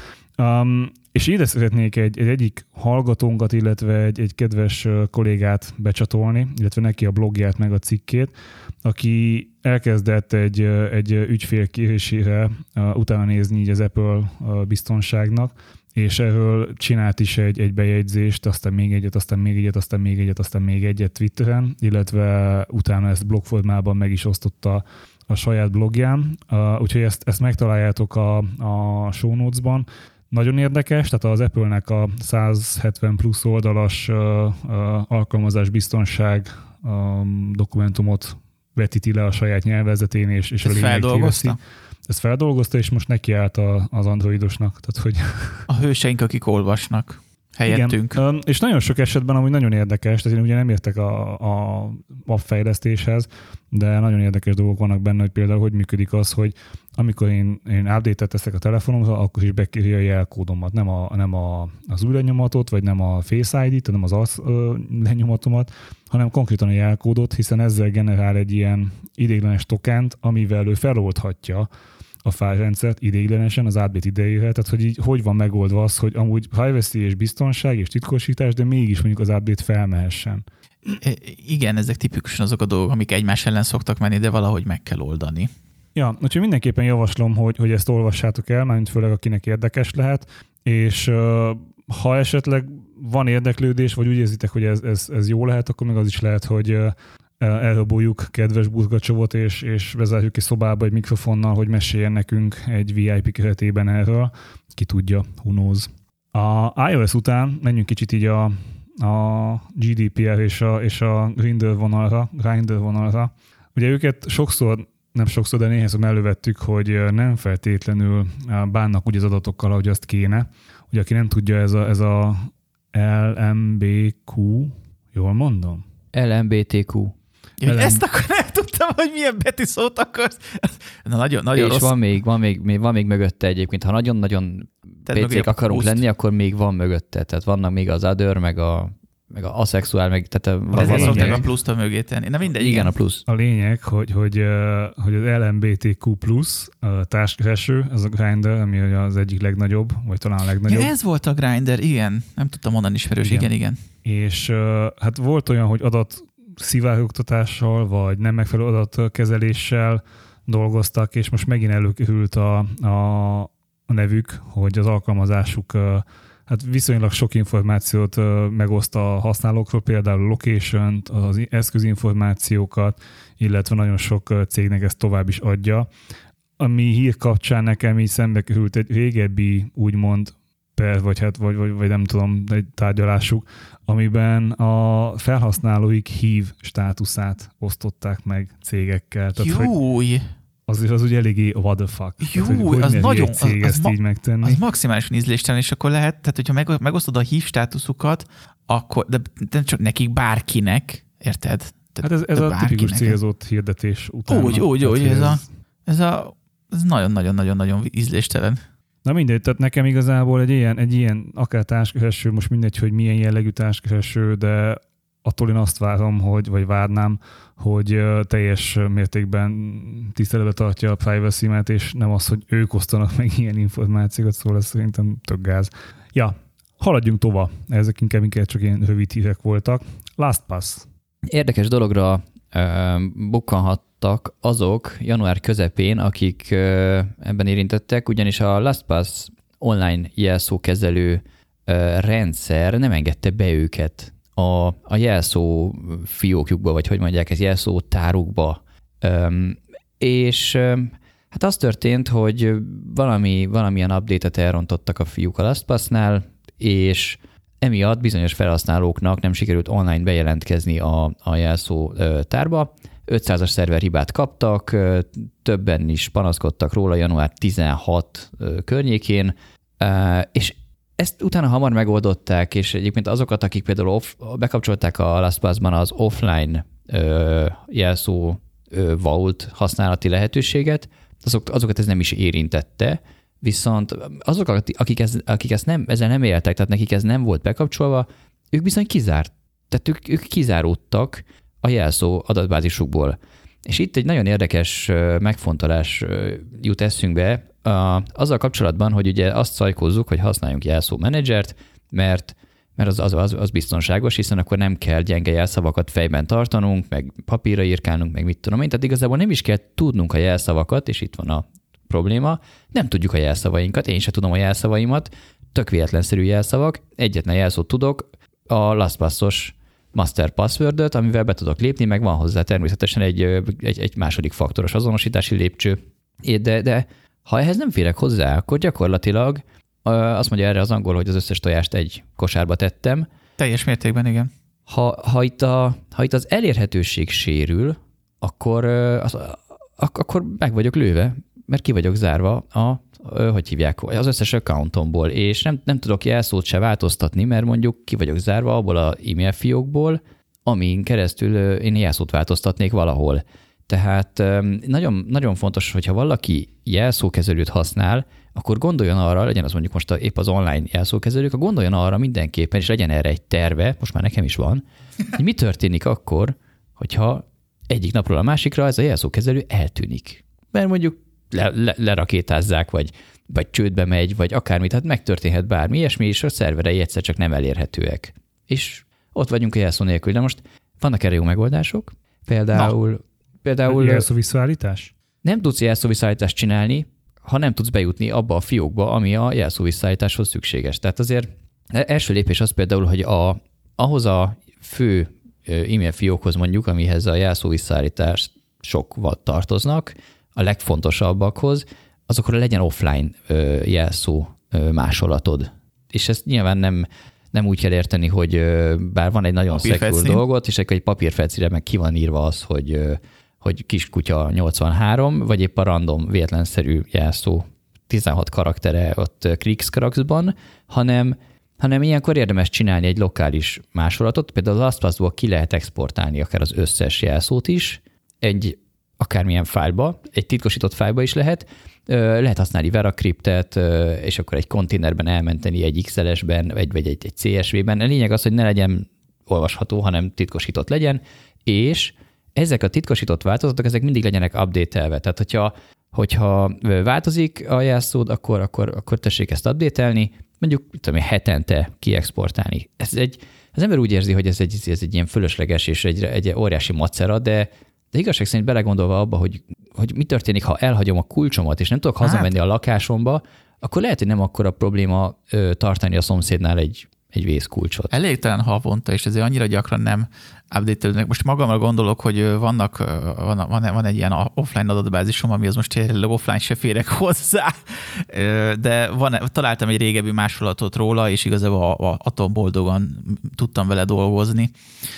És ide szeretnék egyik hallgatónkat, illetve egy kedves kollégát becsatolni, illetve neki a blogját meg a cikkét, aki elkezdett egy ügyfél kérésére utána nézni így az Apple biztonságnak, és erről csinált is egy bejegyzést, aztán még egyet, aztán még egyet, aztán még egyet, aztán még egyet Twitteren, illetve utána ezt blogformában meg is osztotta a saját blogján. Úgyhogy ezt megtaláljátok a show notes-ban. Nagyon érdekes, tehát az Apple-nek a 170 plusz oldalas alkalmazás biztonság dokumentumot vetíti le a saját nyelvezetén, és a lényeg kiveszi. Ezt feldolgozta, és most nekiállt az androidosnak. Tehát, hogy... A hőseink, akik olvasnak helyettünk. Igen, és nagyon sok esetben amúgy nagyon érdekes, tehát én ugye nem értek a fejlesztéshez, de nagyon érdekes dolgok vannak benne, hogy például hogy működik az, hogy amikor én update-et teszek a telefonomra, akkor is bekéri a jelkódomat, nem az új lenyomatot, vagy nem a Face ID-t, nem az arc lenyomatomat, hanem konkrétan a jelkódot, hiszen ezzel generál egy ilyen ideiglenes tokent, amivel ő feloldhatja a fájlrendszert ideiglenesen az update idejére, tehát hogy így hogy van megoldva az, hogy amúgy privacy és biztonság és titkosítás, de mégis mondjuk az update felmehessen. Igen, ezek tipikusan azok a dolgok, amik egymás ellen szoktak menni, de valahogy meg kell oldani. Ja, úgyhogy mindenképpen javaslom, hogy ezt olvassátok el, mármint főleg akinek érdekes lehet, és ha esetleg van érdeklődés, vagy úgy érzitek, hogy ez jó lehet, akkor még az is lehet, hogy elraboljuk kedves Burgacsovot, és bezárjuk egy szobába egy mikrofonnal, hogy meséljen nekünk egy VIP keretében erről. Ki tudja, who knows. A iOS után menjünk kicsit így a a GDPR és a Grindr vonalra. Ugye őket nem sokszor, de néhányszor elővettük, hogy nem feltétlenül bánnak úgy az adatokkal, ahogy azt kéne. Ugye aki nem tudja, ez a LMBQ, jól mondom? LMBTQ. Ja, ezt akkor nem tudtam, hogy milyen betűszót akarsz. Na, nagyon és rossz. van még mögötte egyébként. Ha nagyon-nagyon PC-k akarunk lenni, akkor még van mögötte. Tehát vannak még az other, meg a aszexuál, meg tehát ezért szokták a pluszt a mögé tenni. Na mindegy. Igen, a plusz. A lényeg, hogy az LMBTQ plusz társkereső, az a Grindr, ami az egyik legnagyobb, vagy talán a legnagyobb. Ja, ez volt a Grindr, igen. Nem tudtam mondani ismerős, igen. És hát volt olyan, hogy szivárogtatással, vagy nem megfelelő adatkezeléssel dolgoztak, és most megint előkerült a nevük, hogy az alkalmazásuk hát viszonylag sok információt megoszt a használókról, például a location-t, az eszközinformációkat, illetve nagyon sok cégnek ezt tovább is adja. Ami hír kapcsán nekem így szembe került egy régebbi, úgymond, vagy nem tudom, egy tárgyalásuk, amiben a felhasználóik hív státuszát osztották meg cégekkel. Júj! Az ugye eléggé what the fuck. Júj, az nagyon... Így megtenni. Az maximálisan ízléstelen, és akkor lehet, tehát hogyha megosztod a hív státuszukat, akkor, de csak nekik, bárkinek, érted? Hát ez a tipikus célzott hirdetés után. Úgy, ez nagyon-nagyon-nagyon ízléstelen. Na mindegy, tehát nekem igazából egy ilyen akár társkereső, most mindegy, hogy milyen jellegű társkereső, de attól én azt várom, vagy várnám, hogy teljes mértékben tiszteletbe tartja a privacy-met, és nem az, hogy ők osztanak meg ilyen információkat, szóval ez szerintem tök gáz. Ja, haladjunk tovább. Ezek inkább csak ilyen rövid hírek voltak. LastPass. Érdekes dologra bukkanhattak azok január közepén, akik ebben érintettek, ugyanis a LastPass online jelszókezelő rendszer nem engedte be őket a jelszó fiókjukba, vagy hogy mondják, ez jelszó tárukba. És hát az történt, hogy valamilyen update-et elrontottak a fiúk a LastPass-nál, és emiatt bizonyos felhasználóknak nem sikerült online bejelentkezni a jelszó tárba. 500-as szerverhibát kaptak, többen is panaszkodtak róla január 16 környékén, és ezt utána hamar megoldották, és egyébként azokat, akik például bekapcsolták a LastPass-ban az offline jelszó vault használati lehetőséget, azokat ez nem is érintette, viszont azok, akik ezzel nem éltek, tehát nekik ez nem volt bekapcsolva, ők bizony tehát ők kizáródtak a jelszó adatbázisukból. És itt egy nagyon érdekes megfontolás jut eszünkbe, azzal kapcsolatban, hogy ugye azt szajkózzuk, hogy használjunk jelszó menedzsert, mert az biztonságos, hiszen akkor nem kell gyenge jelszavakat fejben tartanunk, meg papírra írkálnunk, meg mit tudom én, tehát igazából nem is kell tudnunk a jelszavakat, és itt van a probléma, nem tudjuk a jelszavainkat, én sem tudom a jelszavaimat, tök véletlenszerű jelszavak, egyetlen jelszót tudok, a LastPass-os master password-öt, amivel be tudok lépni, meg van hozzá természetesen egy második faktoros azonosítási lépcső. De ha ehhez nem férek hozzá, akkor gyakorlatilag azt mondja erre az angol, hogy az összes tojást egy kosárba tettem. Teljes mértékben, igen. Ha itt az elérhetőség sérül, akkor meg vagyok lőve, mert ki vagyok zárva hogy hívják, az összes accountomból, és nem tudok jelszót se változtatni, mert mondjuk ki vagyok zárva abból az e-mail fiókból, amin keresztül én jelszót változtatnék valahol. Tehát nagyon, nagyon fontos, hogyha valaki jelszókezelőt használ, akkor gondoljon arra, legyen az mondjuk most épp az online jelszókezelők, gondoljon arra mindenképpen, és legyen erre egy terve, most már nekem is van, hogy mi történik akkor, hogyha egyik napról a másikra ez a jelszókezelő eltűnik. Mert mondjuk lerakétázzák, vagy csődbe megy, vagy akármit, tehát megtörténhet bármi ilyesmi, és a szerverei egyszer csak nem elérhetőek. És ott vagyunk a jelszó nélkül. De most vannak erre jó megoldások. Például jelszó visszaállítás? Nem tudsz jelszó visszaállítást csinálni, ha nem tudsz bejutni abba a fiókba, ami a jelszó visszaállításhoz szükséges. Tehát azért első lépés az például, hogy ahhoz a fő e-mail fiókhoz mondjuk, amihez a jelszó visszaállítás sok tartoznak, a legfontosabbakhoz, azokra legyen offline jelszó másolatod. És ezt nyilván Nem úgy kell érteni, hogy bár van egy nagyon secure dolgot, és akkor egy papírfecire meg ki van írva az, hogy kiskutya 83, vagy épp a random véletlenszerű jelszó 16 karaktere ott Kriegskraxban, hanem ilyenkor érdemes csinálni egy lokális másolatot, például a LastPass-ból ki lehet exportálni akár az összes jelszót is, egy akármilyen fájlba, egy titkosított fájlba is lehet használni Veracryptet, és akkor egy konténerben elmenteni egy XLS-ben, vagy egy CSV-ben. A lényeg az, hogy ne legyen olvasható, hanem titkosított legyen, és ezek a titkosított változatok, ezek mindig legyenek update-elve. Tehát, hogyha változik a jelszód, akkor tessék ezt update-elni, mondjuk hetente kiexportálni. Az ember úgy érzi, hogy ez egy ilyen fölösleges és egy óriási macera, de igazság szerint belegondolva abba, hogy mi történik, ha elhagyom a kulcsomat, és nem tudok hazamenni a lakásomba, akkor lehet, hogy nem akkora probléma tartani a szomszédnál egy vészkulcsot. Elégtelen havonta, és ezért annyira gyakran nem update-elődnek. Most magamra gondolok, hogy van egy ilyen offline adatbázisom, ami az most tényleg offline se férek hozzá, de találtam egy régebbi másolatot róla, és igazából atomboldogan tudtam vele dolgozni.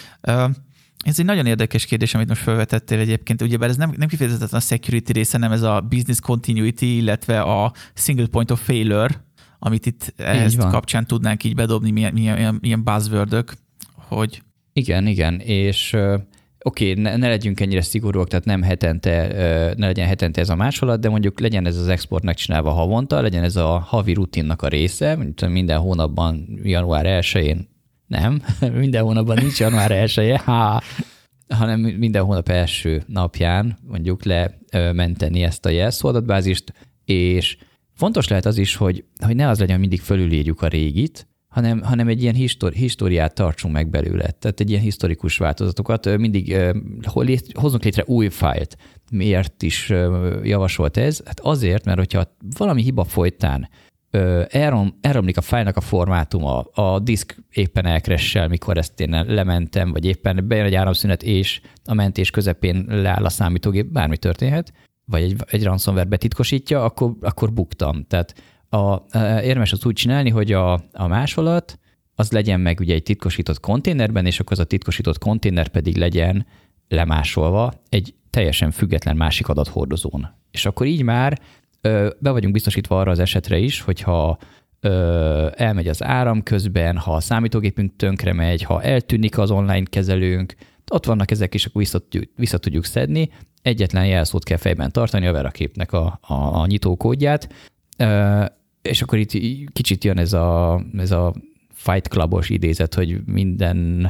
Ez egy nagyon érdekes kérdés, amit most felvetettél egyébként, ugyebár ez nem kifejezetten a security része, nem ez a business continuity, illetve a single point of failure, amit itt ehhez kapcsán tudnánk így bedobni, milyen buzzword-ök, hogy... Igen, és oké, ne legyünk ennyire szigorúak, tehát ne legyen hetente ez a másolat, de mondjuk legyen ez az export megcsinálva havonta, legyen ez a havi rutinnak a része, minden hónapban január 1-én, nem, minden hónapban nincs január 1-je, hanem minden hónap első napján mondjuk lementeni ezt a jelszóadatbázist, és fontos lehet az is, hogy ne az legyen, mindig fölülírjuk a régit, hanem egy ilyen históriát tartsunk meg belőle. Tehát egy ilyen historikus változatokat mindig hozunk létre új fájlt. Miért is javasolt ez? Hát azért, mert hogyha valami hiba folytán elromlik a fájlnak a formátuma, a diszk éppen elkressel, mikor ezt én lementem, vagy éppen bejön egy áramszünet, és a mentés közepén leáll a számítógép, bármi történhet, vagy egy ransomware betitkosítja, akkor buktam. Tehát érdemes azt úgy csinálni, hogy a másolat az legyen meg ugye egy titkosított konténerben, és akkor az a titkosított konténer pedig legyen lemásolva egy teljesen független másik adathordozón. És akkor így már be vagyunk biztosítva arra az esetre is, hogyha elmegy az áram közben, ha a számítógépünk tönkre megy, ha eltűnik az online kezelőnk, ott vannak ezek is, akkor vissza tudjuk szedni. Egyetlen jelszót kell fejben tartani, a Veracryptnek a nyitókódját, és akkor itt kicsit jön ez a Fight Clubos idézet, hogy minden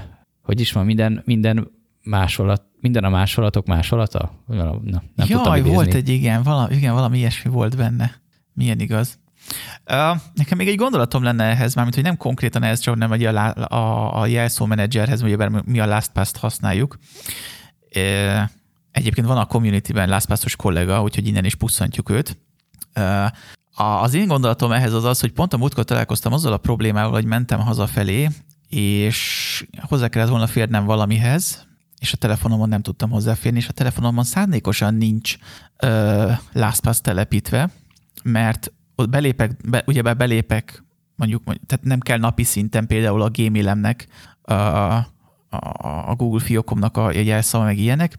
másolat, minden a másolatok másolata? Nem Jaj, volt valami ilyesmi volt benne. Milyen igaz. Nekem még egy gondolatom lenne ehhez, mármint, hogy nem konkrétan ez, csak nem a jelszómenedzserhez, ugye mi a LastPass-t használjuk. Egyébként van a communityben LastPass-os kollega, úgyhogy innen is pusszantjuk őt. Az én gondolatom ehhez az, hogy pont a múltkor találkoztam azzal a problémával, hogy mentem hazafelé, és hozzá kellett volna férnem valamihez, és a telefonomon nem tudtam hozzáférni, és a telefonomon szándékosan nincs LastPass telepítve, mert ott belépek, mondjuk, tehát nem kell napi szinten például a Gmailemnek, a Google fiókomnak a jelszava, meg ilyenek,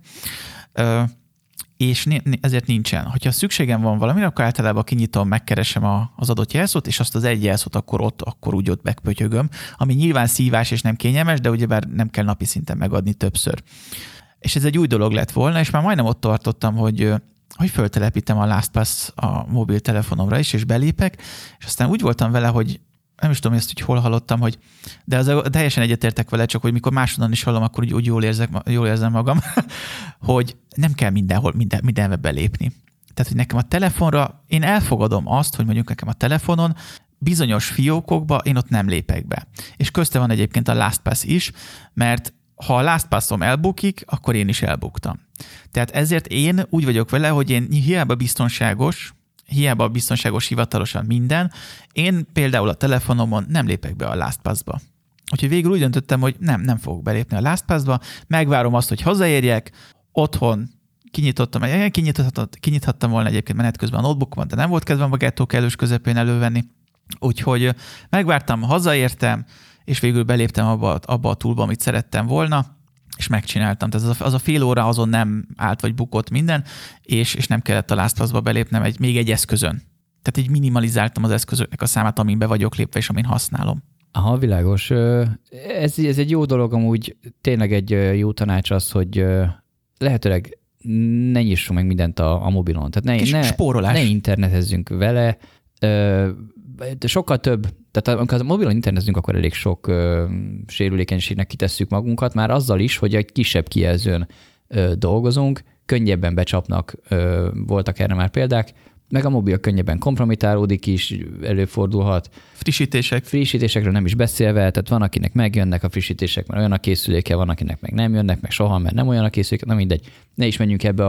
és ezért nincsen. Hogyha szükségem van valamire, akkor általában kinyitom, megkeresem az adott jelszót, és azt az egy jelszót akkor úgy ott megpötyögöm, ami nyilván szívás és nem kényelmes, de ugyebár nem kell napi szinten megadni többször. És ez egy új dolog lett volna, és már majdnem ott tartottam, hogy föltelepítem a LastPass a mobiltelefonomra is, és belépek, és aztán úgy voltam vele, hogy nem is tudom ezt, hogy hol hallottam, de teljesen egyetértek vele, csak hogy mikor máshonnan is hallom, akkor úgy jól érzem magam, hogy nem kell mindenbe belépni. Tehát, hogy nekem a telefonra, én elfogadom azt, hogy mondjuk nekem a telefonon bizonyos fiókokba én ott nem lépek be. És közte van egyébként a LastPass is, mert ha a LastPassom elbukik, akkor én is elbuktam. Tehát ezért én úgy vagyok vele, hogy én hiába biztonságos hivatalosan minden, én például a telefonomon nem lépek be a LastPass-ba. Úgyhogy végül úgy döntöttem, hogy nem fogok belépni a LastPass-ba, megvárom azt, hogy hazaérjek, otthon kinyithattam volna egyébként menet közben a notebookomat, de nem volt kedvem a gettó kellős közepén elővenni. Úgyhogy megvártam, hazaértem, és végül beléptem abba a toolba, amit szerettem volna, és megcsináltam. Tehát az a fél óra azon nem állt, vagy bukott minden, és nem kellett a LastPass-ba belépnem még egy eszközön. Tehát így minimalizáltam az eszközöknek a számát, amin be vagyok lépve, és amin használom. Aha, világos. Ez egy jó dolog, amúgy tényleg egy jó tanács az, hogy lehetőleg ne nyissunk meg mindent a mobilon. Tehát ne internetezzünk vele. Sokkal több, tehát amikor a mobilon internetezünk, akkor elég sok sérülékenységnek kitesszük magunkat, már azzal is, hogy egy kisebb kijelzőn dolgozunk, könnyebben becsapnak, voltak erre már példák, meg a mobil könnyebben kompromitálódik is, előfordulhat. Frissítésekről nem is beszélve, tehát van, akinek megjönnek a frissítések, mert olyan a készüléke, van, akinek meg nem jönnek, meg soha, mert nem olyan a készüléke, na mindegy. Ne is menjünk ebbe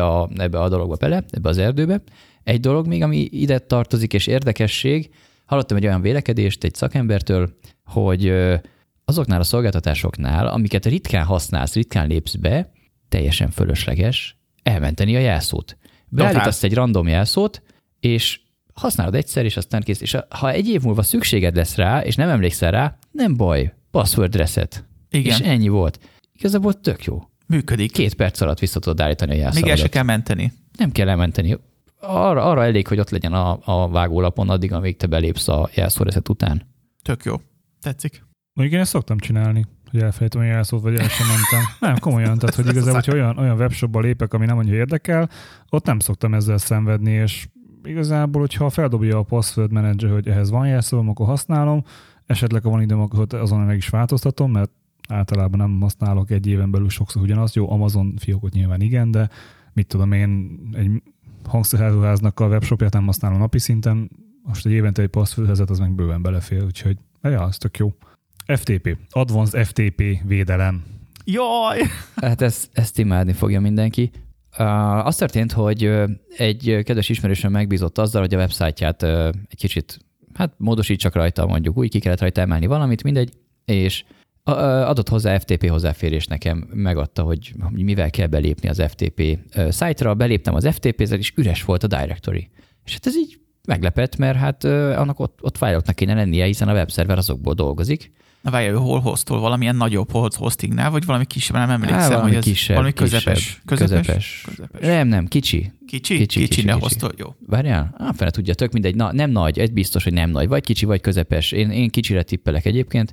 a dologba bele, ebbe az erdőbe. Egy dolog még, ami ide tartozik, és érdekesség, hallottam egy olyan vélekedést egy szakembertől, hogy azoknál a szolgáltatásoknál, amiket ritkán használsz, ritkán lépsz be, teljesen fölösleges elmenteni a jelszót. Beállítasz egy random jelszót, és használod egyszer, és aztán kész. És ha egy év múlva szükséged lesz rá, és nem emlékszel rá, nem baj, password reset. Igen. És ennyi volt. Igazából tök jó. Működik. 2 perc alatt vissza tudod állítani a jelszavadat. Még el se kell menteni. Nem kell elmenteni. Arra elég, hogy ott legyen a vágólapon addig, amíg te belépsz a jelszóreset után. Tök jó. Tetszik. Mondjuk én ezt szoktam csinálni, hogy elfelejtem a jelszót, vagy el sem mentem. Nem, komolyan, tehát hogy igazából, hogy olyan webshopba lépek, ami nem annyira érdekel, ott nem szoktam ezzel szenvedni, és igazából, hogyha feldobja a password manager, hogy ehhez van jelszavam, akkor használom, esetleg ha van időm, akkor azon meg is változtatom, mert általában nem használok egy éven belül sokszor ugyanaz. Jó, Amazon fiókot nyilván igen, de mit tudom én, egy hangszeráruháznak a webshopját nem használom napi szinten, most egy évente egy passwordhezet, az meg bőven belefér, úgyhogy ja, az tök jó. FTP, Advanced FTP védelem. Jaj! Hát ezt imádni fogja mindenki. Az történt, hogy egy kedves ismerősöm megbízott azzal, hogy a websájtját egy kicsit, módosítsak rajta, mondjuk úgy, ki kellett rajta emelni valamit, mindegy, és adott hozzá FTP hozzáférés nekem, megadta, hogy mivel kell belépni az FTP szájtra, beléptem az FTP-zel, és üres volt a directory. És hát ez így meglepett, mert hát annak ott fájloknak kéne lennie, hiszen a webszerver azokból dolgozik. Na várjál, ő hol hoztol? Valamilyen nagyobb hostingnál, vagy valami kisebb? Nem emlékszem, valami hogy ez kisebb, valami közepes. Közepes. Nem, kicsi. Kicsi, ne hoztol, jó. Várjál? Fene tudja, tök mindegy. Nem nagy, egy biztos, hogy nem nagy. Vagy kicsi, vagy közepes. Én kicsire tippelek egyébként,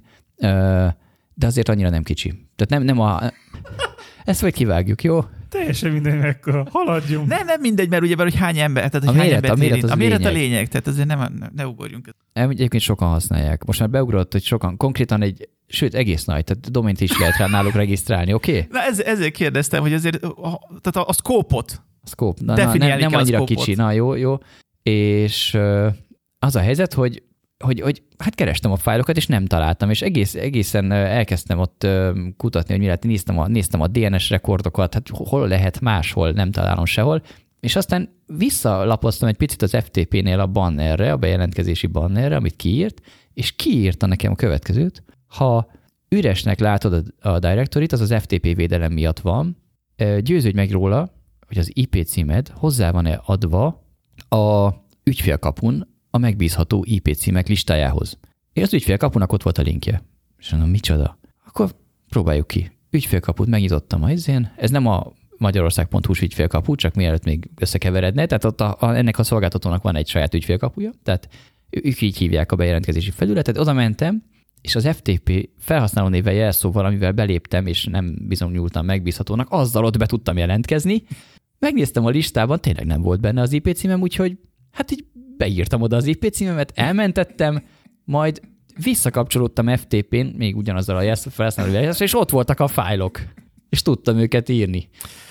de azért annyira nem kicsi. Tehát nem ezt vagy kivágjuk, jó? Teljesen mindegy, mekkora. Haladjunk. Nem mindegy, mert ugye, hogy hány ember, tehát hogy hány embert érint. A méret a lényeg, tehát azért ne ugorjunk. Egyébként sokan használják. Most már beugrott, hogy sokan, konkrétan sőt, egész nagy, tehát domaint is lehet rá náluk regisztrálni, oké? Okay? Na ezért kérdeztem, hogy azért tehát a scope-ot. Nem annyira kicsi, na jó. És az a helyzet, hogy hát kerestem a fájlokat, és nem találtam, és egészen elkezdtem ott kutatni, hogy mi lehet, néztem a DNS rekordokat, hát hol lehet máshol, nem találom sehol, és aztán visszalapoztam egy picit az FTP-nél a bannerre, a bejelentkezési bannerre, amit kiírt, és kiírta nekem a következőt: ha üresnek látod a directory-t, az FTP védelem miatt van, győződj meg róla, hogy az IP címed hozzá van-e adva a ügyfélkapun a megbízható IP címek listájához. És az ügyfélkapunak ott volt a linkje. És mondom, micsoda? Akkor próbáljuk ki. Ügyfélkaput megnyitottam a izén. Ez nem a magyarország.hu-s ügyfélkapu, csak mielőtt még összekeveredne. Tehát ott ennek a szolgáltatónak van egy saját ügyfélkapuja. Tehát ők így hívják a bejelentkezési felületet. Oda mentem, és az FTP felhasználó névvel jelszóval, amivel beléptem, és nem bizonyultam megbízhatónak, azzal ott be tudtam jelentkezni. Megnéztem a listában, tényleg nem volt benne az IP címem, úgyhogy hát így beírtam oda az IP címemet, elmentettem, majd visszakapcsolódtam FTP-n, még ugyanazzal a felhasználóval, és ott voltak a fájlok, és tudtam őket írni.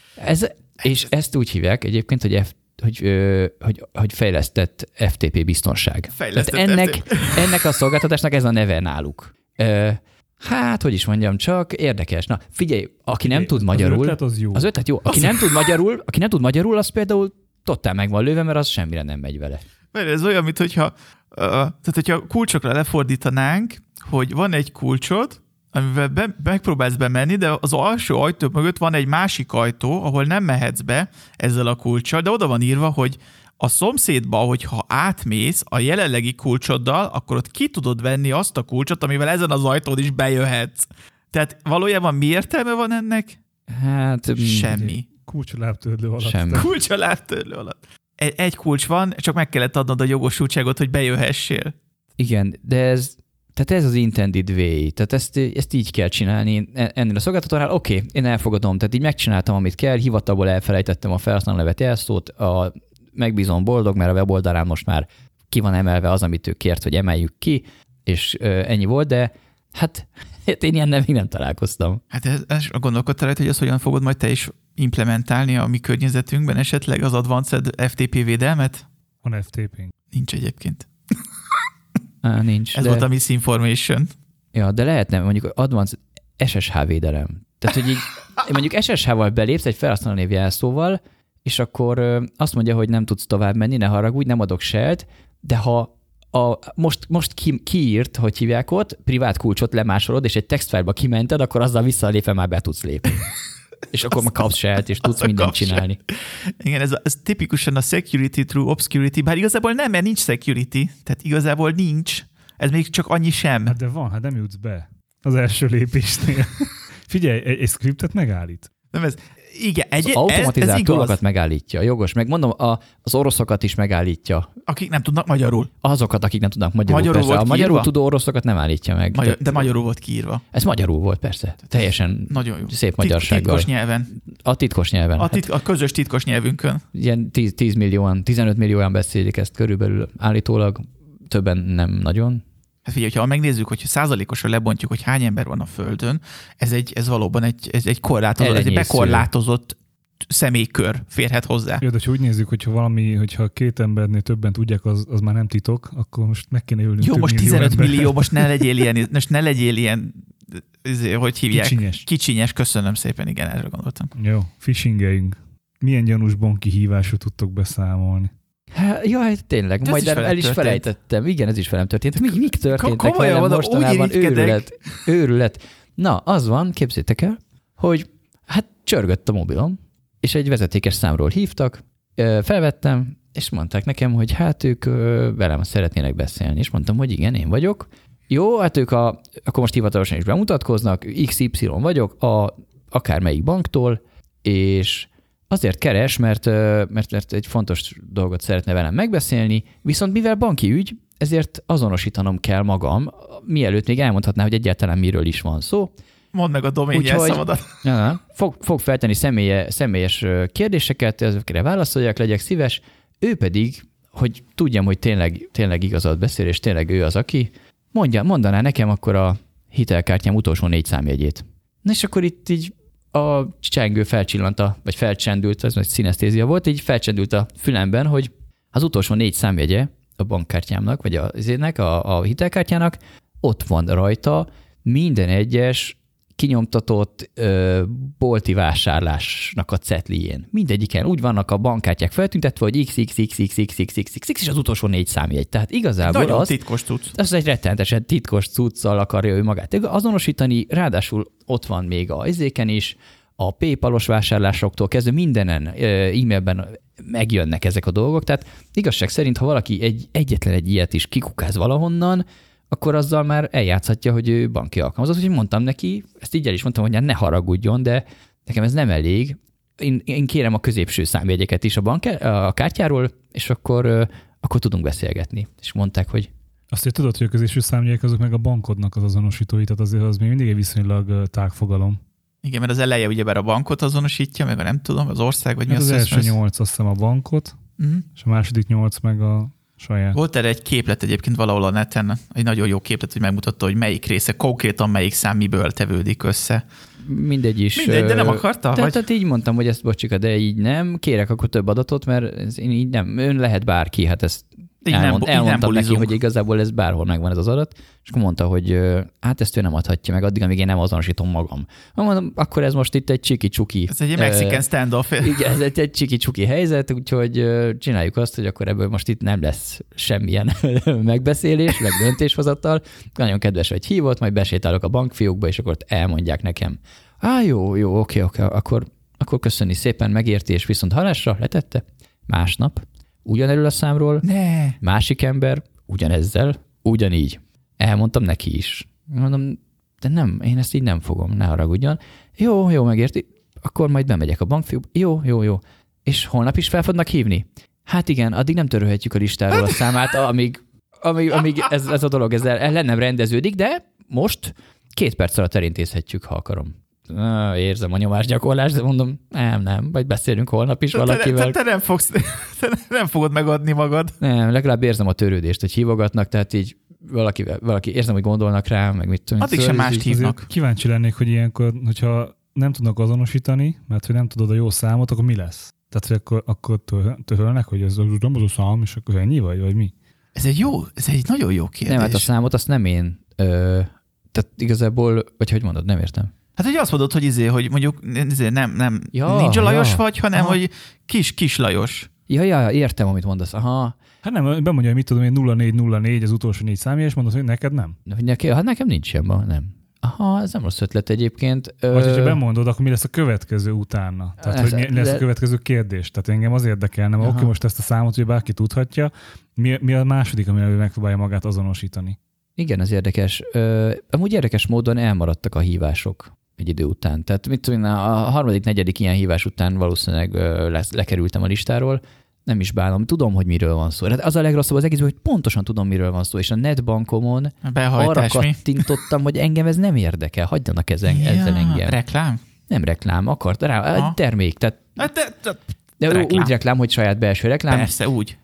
És ezt úgy hívják egyébként, hogy fejlesztett FTP biztonság. Ennek a szolgáltatásnak ez a neve náluk. Hát, hogy is mondjam, csak érdekes. Na, figyelj, aki nem tud magyarul... Az ötlet az jó. Az ötlet jó. Aki nem tud magyarul, az például totál meg van lőve, mert az semmire nem megy vele. Mert ez olyan, mint hogyha kulcsokra lefordítanánk, hogy van egy kulcsod, amivel megpróbálsz bemenni, de az alsó ajtó mögött van egy másik ajtó, ahol nem mehetsz be ezzel a kulccsal, de oda van írva, hogy A szomszédba, hogyha átmész a jelenlegi kulcsoddal, akkor ott ki tudod venni azt a kulcsot, amivel ezen az ajtón is bejöhetsz. Tehát valójában mi értelme van ennek? Hát semmi. Kulcs a lábtörlő alatt. Semmi. Kulcs a lábtörlő alatt. Egy kulcs van, csak meg kellett adnod a jogosultságot, hogy bejöhessél. Igen, de ez az intended way, tehát ezt így kell csinálni. Ennél a szolgáltatónál oké, én elfogadom, tehát így megcsináltam, amit kell, hivatalból elfelejtettem a felhasználó nevet, jelszót, megbízom boldog, mert a weboldalán most már ki van emelve az, amit ő kért, hogy emeljük ki, és ennyi volt, de hát én ilyennel még nem találkoztam. Hát ez gondolkodtál rajta, hogy ezt hogyan fogod majd te is implementálni a mi környezetünkben, esetleg az Advanced FTP védelmet? Van FTP-nk. Nincs egyébként. Nincs. Ez volt a misinformation. Ja, de lehetne mondjuk Advanced SSH védelem. Tehát, hogy így mondjuk SSH-val belépsz egy felhasználó név jelszóval, és akkor azt mondja, hogy nem tudsz tovább menni, ne haragudj, nem adok selt, de ha most kiírt, hogy hívják ott, privát kulcsot lemásolod, és egy textfájlba kimented, akkor azzal visszalépve már be tudsz lépni. És akkor már kapsz selt, és tudsz mindent csinálni. Igen, ez tipikusan a security through obscurity, bár igazából nem, mert nincs security, tehát igazából nincs. Ez még csak annyi sem. Hát de van, hát nem jutsz be az első lépésnél. Figyelj, egy scriptet megállít. Nem ez. Igen, az automatizált dolgokat megállítja. Jogos, meg mondom, az oroszokat is megállítja. Akik nem tudnak magyarul. Azokat, akik nem tudnak magyarul persze. A magyarul tudó oroszokat nem állítja meg. De magyarul volt kiírva. Ez magyarul volt, persze. Teljesen nagyon jó. Szép magyarsággal. Titkos nyelven. A titkos nyelven. A közös titkos nyelvünkön. Ilyen 10 millióan, 15 millióan beszélik ezt körülbelül állítólag. Többen nem nagyon. Hát figyelj, ha megnézzük, hogy százalékosra lebontjuk, hogy hány ember van a Földön, ez valóban egy korlátozott, egy bekorlátozott személykör férhet hozzá. Jó, de ha úgy nézzük, hogyha két embernél többen tudják, az már nem titok, akkor most meg kéne ülnünk. Jó, most 15 millió, most ne legyél ilyen, hogy hívják? Kicsinyes, köszönöm szépen, igen, erre gondoltam. Jó, phishingeljünk. Milyen gyanús banki hívásról tudtok beszámolni? Jaj, tényleg, majd el is felejtettem. Igen, ez is velem történt. Mik történtek velem mostanában? Őrület. Na, az van, képzétek el, hogy hát csörgött a mobilom, és egy vezetékes számról hívtak, felvettem, és mondták nekem, hogy hát ők velem szeretnének beszélni, és mondtam, hogy igen, én vagyok. Jó, hát ők akkor most hivatalosan is bemutatkoznak, XY vagyok, akármelyik banktól, és azért keres, mert egy fontos dolgot szeretne velem megbeszélni, viszont mivel banki ügy, ezért azonosítanom kell magam, mielőtt még elmondhatná, hogy egyáltalán miről is van szó. Mondd meg a doményjelszavadat. Fog feltenni személyes kérdéseket, ezekre válaszoljak, legyek szíves. Ő pedig, hogy tudjam, hogy tényleg igazat beszél, és tényleg ő az, aki mondaná nekem akkor a hitelkártyám utolsó 4 számjegyét. Na és akkor itt így a csengő felcsendült, ez egy szinesztézia volt, így felcsendült a fülemben, hogy az utolsó 4 számjegye a bankkártyámnak, vagy a hitelkártyának, ott van rajta minden egyes kinyomtatott bolti vásárlásnak a cetlijén. Mindegyiken úgy vannak a bankkártyák feltüntetve, hogy XXXXXXXX, és az utolsó 4 számjegy. Tehát igazából nagyon titkos cucc. Ez egy rettenetesen titkos cuccal akarja ő magát azonosítani, ráadásul ott van még a izéken is, a PayPal-os vásárlásoktól kezdve mindenen e-mailben megjönnek ezek a dolgok. Tehát igazság szerint, ha valaki egyetlen egy ilyet is kikukáz valahonnan, akkor azzal már eljátszhatja, hogy ő banki alkalmazott. Úgyhogy mondtam neki, ezt így el is mondtam, hogy ne haragudjon, de nekem ez nem elég. Én kérem a középső számjegyeket is a kártyáról, és akkor tudunk beszélgetni. És mondták, hogy... Azt tudod, hogy a középső számjegyek azok meg a bankodnak az azonosítói, tehát azért az még mindig egy viszonylag tág fogalom. Igen, mert az eleje ugyebár a bankot azonosítja, meg a nem tudom, az ország, vagy mi az első 8 azt hiszem a bankot, és a második 8 meg a saját. Volt erre egy képlet egyébként valahol a neten, egy nagyon jó képlet, hogy megmutatta, hogy melyik része, konkrétan melyik szám miből tevődik össze. Mindegy, de nem akarta? Tehát így mondtam, hogy ezt bocsika, de így nem. Kérek akkor több adatot, mert én így nem. Ön lehet bárki, hát ezt elmondtam neki, hogy igazából ez bárhol megvan ez az adat, és akkor mondta, hogy hát ezt ő nem adhatja meg addig, amíg én nem azonosítom magam. Mondom, akkor ez most itt egy csiki-csuki. Ez egy Mexican standoff. Igen, ez egy csiki-csuki helyzet, úgyhogy csináljuk azt, hogy akkor ebből most itt nem lesz semmilyen megbeszélés, meg döntéshozattal. Nagyon kedves, hogy hívott, majd besétálok a bankfiókba, és akkor elmondják nekem. Jó, oké, akkor köszönni szépen, megérti, és viszont hallásra letette. Másnap ugyanerről a számról, másik ember ugyanezzel, ugyanígy. Elmondtam neki is. Mondom, de nem, én ezt így nem fogom, ne haragudjon. Jó, megérti. Akkor majd bemegyek a bankfiúba. Jó. És holnap is fel fognak hívni? Hát igen, addig nem törölhetjük a listáról a számát, amíg ez a dolog ezzel nem rendeződik, de most 2 perc alatt elintézhetjük, ha akarom. Érzem a nyomásgyakorlást, de mondom, nem, vagy beszélünk holnap is valakivel. Te nem fogod megadni magad. Nem, legalább érzem a törődést, hogy hívogatnak, tehát így valaki érzem, hogy gondolnak rám, meg mit tudom. Addig sem mást hívnak. Kíváncsi lennék, hogy ilyenkor, hogyha nem tudnak azonosítani, mert hogy nem tudod a jó számot, akkor mi lesz? Tehát, hogy akkor törölnek, hogy ez nem az a szám, és akkor ennyi vagy mi? Ez egy nagyon jó kérdés. Nem, hát a számot azt nem én. Tehát igazából, vagy hogy mondod, nem értem. Hát, hogy azt mondod, hogy mondjuk nem Ninja Lajos vagy, hanem hogy kis Lajos. Ja, értem, amit mondasz. Aha. Hát nem, bemondja, hogy mit tudom én, 0404 az utolsó 4 számja, és mondod, hogy neked nem. Hát nekem nincs semmi, nem. Aha, ez nem rossz ötlet egyébként. Vagy hogyha bemondod, akkor mi lesz a következő utána? Tehát, hogy mi lesz a következő kérdés? Tehát engem az érdekelne, mert oké, most ezt a számot, hogy bárki tudhatja, mi a második, amivel ő megpróbálja magát azonosítani? Igen, az érdekes. Amúgy érdekes módon elmaradtak a hívások egy idő után. Tehát mit tudom, a harmadik, negyedik ilyen hívás után valószínűleg lekerültem a listáról, nem is bánom, tudom, hogy miről van szó. Hát az a legrosszabb az egész, hogy pontosan tudom, miről van szó, és a netbankomon arra kattintottam, hogy engem ez nem érdekel, hagyjanak ezzel engem. Reklám? Nem reklám, akart rá, termék. Tehát, de reklám. Úgy reklám, hogy saját belső reklám. Persze, úgy.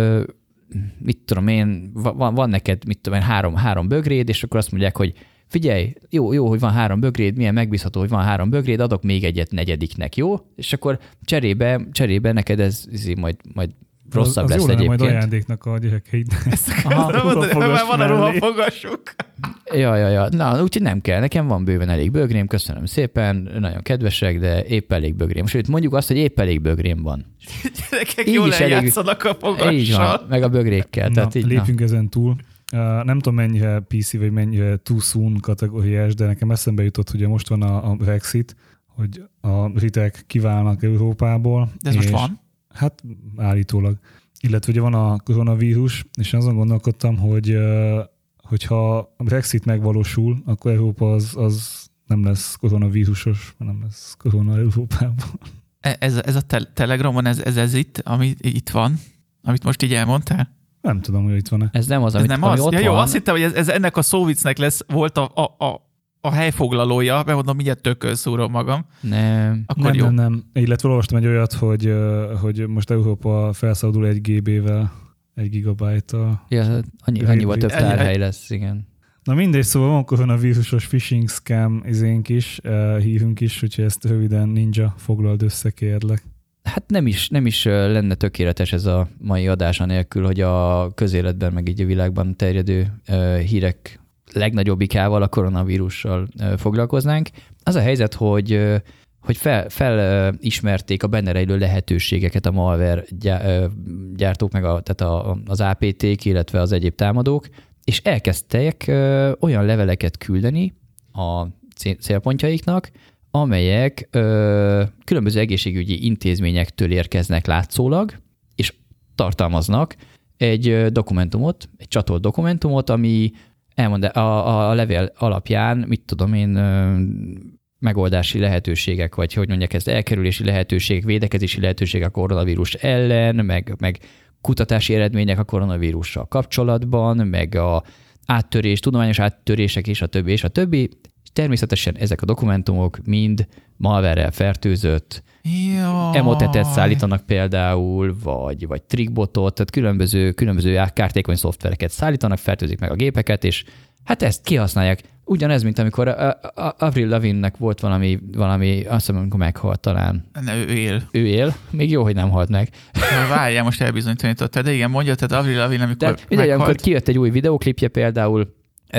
Mit tudom én, van neked, mit tudom én, három bögréd, és akkor azt mondják, hogy figyelj, jó, hogy van 3 bögréd, milyen megbízható, hogy van 3 bögréd, adok még egyet negyediknek, jó? És akkor cserébe neked ez majd rosszabb lesz egyébként. Majd ajándéknak a gyerekeidnek. Van a ruhafogasuk. Ja. Na, úgyhogy nem kell. Nekem van bőven elég bögrém, köszönöm szépen, nagyon kedvesek, de épp elég bögrém. Sőt, mondjuk azt, hogy épp elég bögrém van. Gyerekek így jól eljátszanak a fogassal. Így van, meg a bögrékkel. Na, tehát így, lépjünk ezen túl. Nem tudom, mennyire PC vagy mennyire too soon kategóriás, de nekem eszembe jutott, hogy most van a Brexit, hogy a britek kiválnak Európából. De ez most van? Hát állítólag. Illetve ugye van a koronavírus, és azon gondolkodtam, hogyha a Brexit megvalósul, akkor Európa az nem lesz koronavírusos, nem lesz korona Európában. Ez a Telegramon, ez itt, ami itt van, amit most így elmondtál? Nem tudom, hogy itt van-e. Ez nem az, ami ott van. Jó, azt hittem, hogy ez ennek a szóviccnek volt a helyfoglalója, mert mondom, mindjárt tököl szúrom magam. Nem. Akkor jó. Nem. Illetve olvastam egy olyat, hogy most Európa felszabadul 1 GB-vel, 1 GB-tal. Ja, annyival több tárhely lesz, igen. Na mindegy, szóval van koronavírusos phishing scam hívünk is, úgyhogy ezt röviden Ninja foglald össze, kérlek. Hát nem is lenne tökéletes ez a mai adás anélkül, hogy a közéletben, meg így a világban terjedő hírek legnagyobbikával, a koronavírussal foglalkoznánk. Az a helyzet, hogy felismerték a benne rejlő lehetőségeket a malware gyártók, meg tehát az APT-k, illetve az egyéb támadók, és elkezdtek olyan leveleket küldeni a célpontjaiknak, amelyek különböző egészségügyi intézményektől érkeznek látszólag, és tartalmaznak egy dokumentumot, egy csatolt dokumentumot, ami elmond a levél alapján, mit tudom én, megoldási lehetőségek, vagy hogy mondják ezt, elkerülési lehetőségek, védekezési lehetőségek a koronavírus ellen, meg kutatási eredmények a koronavírussal kapcsolatban, meg a tudományos áttörések, és a többi. Természetesen ezek a dokumentumok mind malware-rel fertőzött, emotetet szállítanak például, vagy trickbotot, tehát különböző kártékony szoftvereket szállítanak, fertőzik meg a gépeket, és hát ezt kihasználják. Ugyanez, mint amikor Avril Lavigne-nek volt valami, azt hiszem, amikor meghalt talán. Ő él. Még jó, hogy nem halt meg. Várjál, most elbizonyítottad. De igen, mondja, tehát Avril Lavigne, amikor meghalt. Amikor kijött egy új videóklipje például,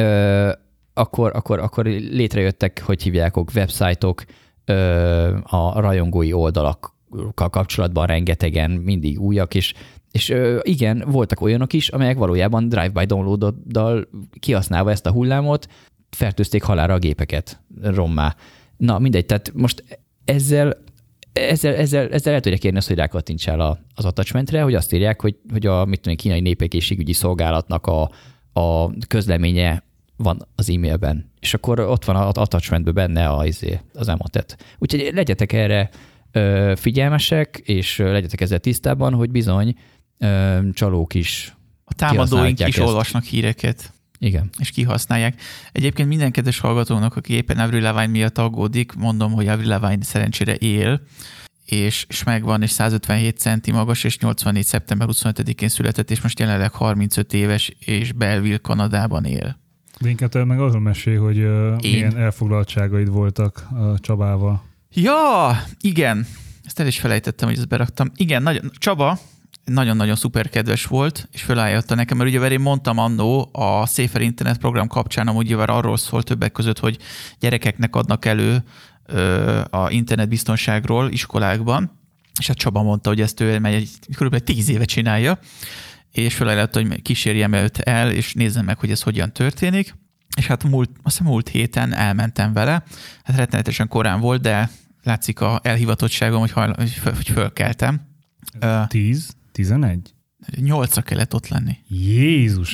akkor létrejöttek, hogy hívják, websájtok a rajongói oldalakkal kapcsolatban rengetegen, mindig újak, és igen, voltak olyanok is, amelyek valójában drive-by downloaddal kihasználva ezt a hullámot, fertőzték halálra a gépeket rommá. Na mindegy, tehát most ezzel ezzel el tudják érni azt, hogy rákattintsál az attachmentre, hogy azt írják, hogy a kínai népegészségügyi szolgálatnak a közleménye van az e-mailben, és akkor ott van az attachmentben benne az emotet. Úgyhogy legyetek erre figyelmesek, és legyetek ezzel tisztában, hogy bizony csalók is a támadóink is olvasnak híreket. Igen. És kihasználják. Egyébként minden kedves hallgatónak, aki éppen Avril Lavigne miatt aggódik, mondom, hogy Avril Lavigne szerencsére él, és megvan, és 157 centi magas, és 84. szeptember 25-én született, és most jelenleg 35 éves, és Belleville, Kanadában él. De inkább meg azon mesél, hogy milyen elfoglaltságaid voltak a Csabával. Ja, igen. Ezt el is felejtettem, hogy ezt beraktam. Igen, Csaba nagyon-nagyon szuper kedves volt, és felajánlotta nekem, mert ugye én mondtam annó a Safer Internet program kapcsán, amúgy arról szól többek között, hogy gyerekeknek adnak elő a internetbiztonságról iskolákban, és hát Csaba mondta, hogy ezt ő kb. 10 éve csinálja, és felajánlotta, hogy kísérjem őt el, és nézzem meg, hogy ez hogyan történik, és hát múlt héten elmentem vele, hát rettenetesen korán volt, de látszik a elhivatottságom, hogy fölkeltem. 10? 11? 8-ra kellett ott lenni. Jézus!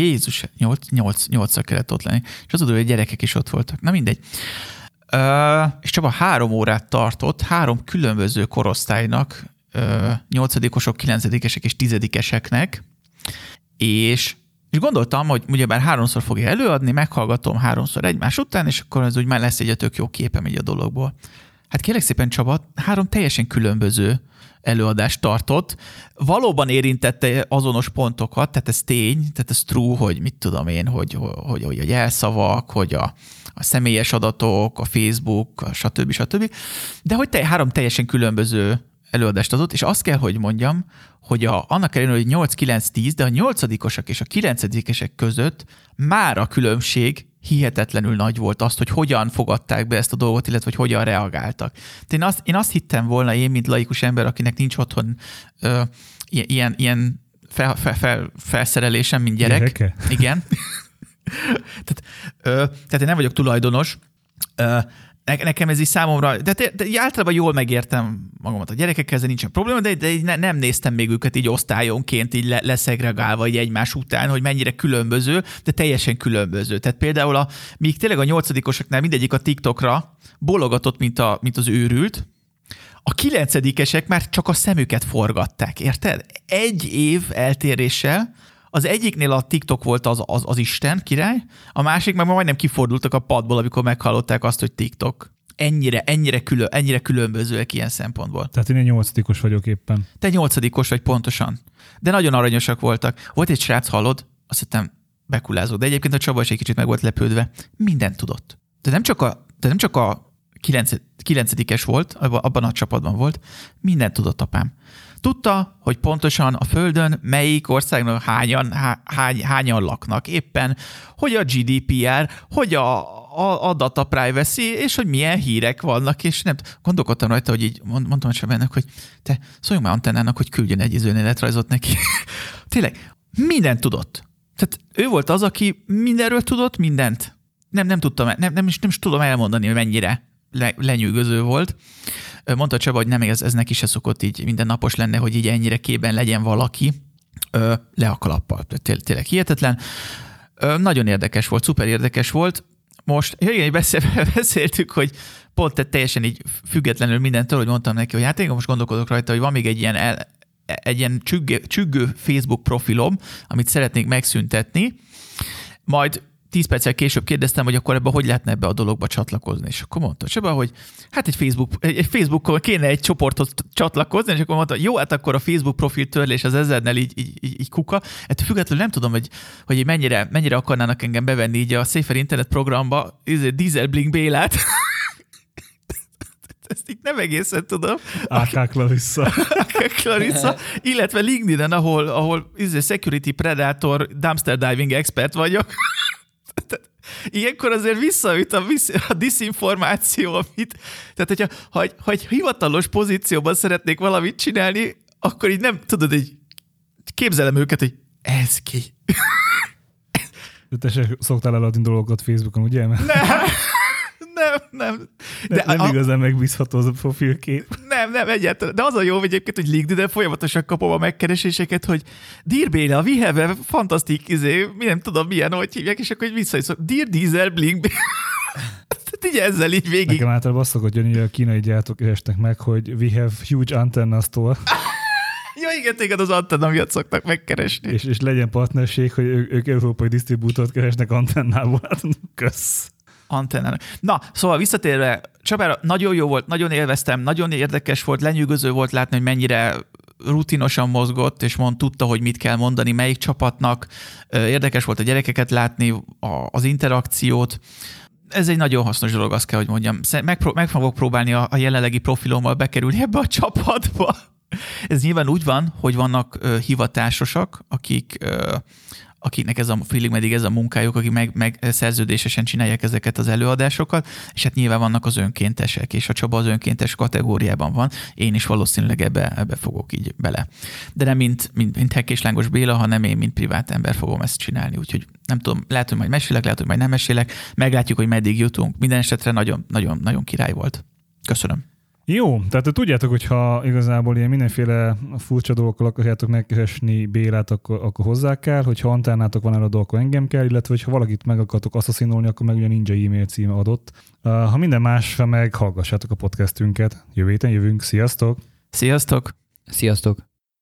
8-ra kellett ott lenni. És az oda, hogy a gyerekek is ott voltak. Na mindegy. És Csaba 3 órát tartott, 3 különböző korosztálynak, 8-osok, 9-esek és 10-eseknek, és gondoltam, hogy ugyebár 3-szor fogja előadni, meghallgatom 3-szor egymás után, és akkor az úgy már lesz egy tök jó képem így a dologból. Hát kérlek szépen, Csaba, 3 teljesen különböző előadást tartott. Valóban érintette azonos pontokat, tehát ez tény, tehát ez true, hogy mit tudom én, hogy a jelszavak, hogy a személyes adatok, a Facebook, stb. De hogy 3 teljesen különböző előadást adott, és azt kell, hogy mondjam, hogy annak ellenére, hogy 8-9-10, de a 8-osok és a 9-esek között már a különbség hihetetlenül nagy volt azt, hogy hogyan fogadták be ezt a dolgot, illetve hogy hogyan reagáltak. Én azt hittem volna, én, mint laikus ember, akinek nincs otthon ilyen felszerelésem, mint gyerek. Gyereke? Igen. Tehát én nem vagyok tulajdonos. Nekem ez is számomra, de általában jól megértem magamat a gyerekekkel, ezzel nincsen probléma, de nem néztem még őket így osztályonként, így leszegregálva így egymás után, hogy mennyire különböző, de teljesen különböző. Tehát például míg tényleg a 8-osoknál mindegyik a TikTokra bólogatott, mint az őrült, a 9-esek már csak a szemüket forgatták, érted? 1 év eltéréssel. Az egyiknél a TikTok volt az Isten király, a másik meg majdnem kifordultak a padból, amikor meghallották azt, hogy TikTok. Ennyire különbözőek ilyen szempontból. Tehát én egy 8-os vagyok éppen. Te 8-os vagy pontosan. De nagyon aranyosak voltak. Volt egy srác, hallod, azt hittem bekulázó, de egyébként a Csaba is egy kicsit meg volt lepődve. Mindent tudott. De nem csak a 9-es volt, abban a csapatban volt, mindent tudott apám. Tudta, hogy pontosan a Földön melyik országnak hányan laknak éppen, hogy a GDPR, hogy a data privacy, és hogy milyen hírek vannak, és nem gondolkodtam rajta, hogy így mondtam a Csabának, hogy te szóljunk már Antennának, hogy küldjön egy önéletrajzot neki. Tényleg, mindent tudott. Tehát ő volt az, aki mindenről tudott, mindent. Nem is tudom elmondani, hogy mennyire lenyűgöző volt. Mondta Csaba, hogy nem, ez neki se szokott így mindennapos lenne, hogy így ennyire képben legyen valaki le a kalappal. Tényleg hihetetlen. Nagyon érdekes volt, szuper érdekes volt. Most beszéltük, hogy pont teljesen így függetlenül mindentől, hogy mondtam neki, hogy hát én most gondolkodok rajta, hogy van még egy ilyen csüggő Facebook profilom, amit szeretnék megszüntetni, majd 10 perccel később kérdeztem, hogy akkor ebben hogy lehetne ebbe a dologba csatlakozni. És akkor mondta Csaba, hogy hát egy Facebookon kéne egy csoporthoz csatlakozni, és akkor mondta, jó, hát akkor a Facebook profil törlés az ezernel így kuka. Ettől függetlenül nem tudom, hogy mennyire akarnának engem bevenni így a Safer Internet programba, Diesel Blink Bélát. Ezt így nem egészen tudom. AK Clarissa. Illetve LinkedIn-en, ahol Security Predator Dumpster Diving Expert vagyok. Ilyenkor azért visszaüt a diszinformáció, amit... Tehát, hogyha hivatalos pozícióban szeretnék valamit csinálni, akkor így nem tudod, hogy képzelem őket, hogy ez ki. De te se szoktál eladni dolgokat Facebookon, ugye? Nem. Nem igazán megbízható az a profilkép. Nem, egyáltalán. De az a jó egyébként, hogy LinkedIn-en folyamatosan kapom a megkereséseket, hogy Dear Béla, we have a fantastic, nem tudom milyen, hogy hívják, és akkor visszajössz, Dear Diesel, Blink. Tehát így ezzel így végig. Nekem általában azt szokott jönni, hogy a kínai gyártók esnek meg, hogy we have huge antenna store. Ja, igen, téged az antenna miatt szoktak megkeresni. És legyen partnerség, hogy ők európai disztribútort keresnek antennából. Hát, kösz. Antennának. Na, szóval visszatérve, Csabára nagyon jó volt, nagyon élveztem, nagyon érdekes volt, lenyűgöző volt látni, hogy mennyire rutinosan mozgott, és tudta, hogy mit kell mondani, melyik csapatnak. Érdekes volt a gyerekeket látni, az interakciót. Ez egy nagyon hasznos dolog, azt kell, hogy mondjam. Meg fogok próbálni a jelenlegi profilommal bekerülni ebbe a csapatba. Ez nyilván úgy van, hogy vannak hivatásosak, akiknek ez a félig meddig ez a munkájuk, akik meg szerződésesen csinálják ezeket az előadásokat, és hát nyilván vannak az önkéntesek, és a Csaba az önkéntes kategóriában van. Én is valószínűleg ebbe fogok így bele. De nem mint Hekkés Lángos Béla, hanem én, mint privát ember fogom ezt csinálni. Úgyhogy nem tudom, lehet, hogy majd mesélek, lehet, hogy majd nem mesélek. Meglátjuk, hogy meddig jutunk. Minden esetre nagyon, nagyon, nagyon király volt. Köszönöm. Jó, tehát tudjátok, hogyha igazából ilyen mindenféle furcsa dolgokkal akarjátok megkeresni Bélát, akkor hozzá kell, hogyha antennátok van eladó, akkor engem kell, illetve hogyha valakit meg akartok asszaszinolni, akkor meg ugye ninja e-mail címe adott. Ha minden másra meg hallgassátok a podcastünket. Jövő héten jövünk. Sziasztok! Sziasztok! Sziasztok!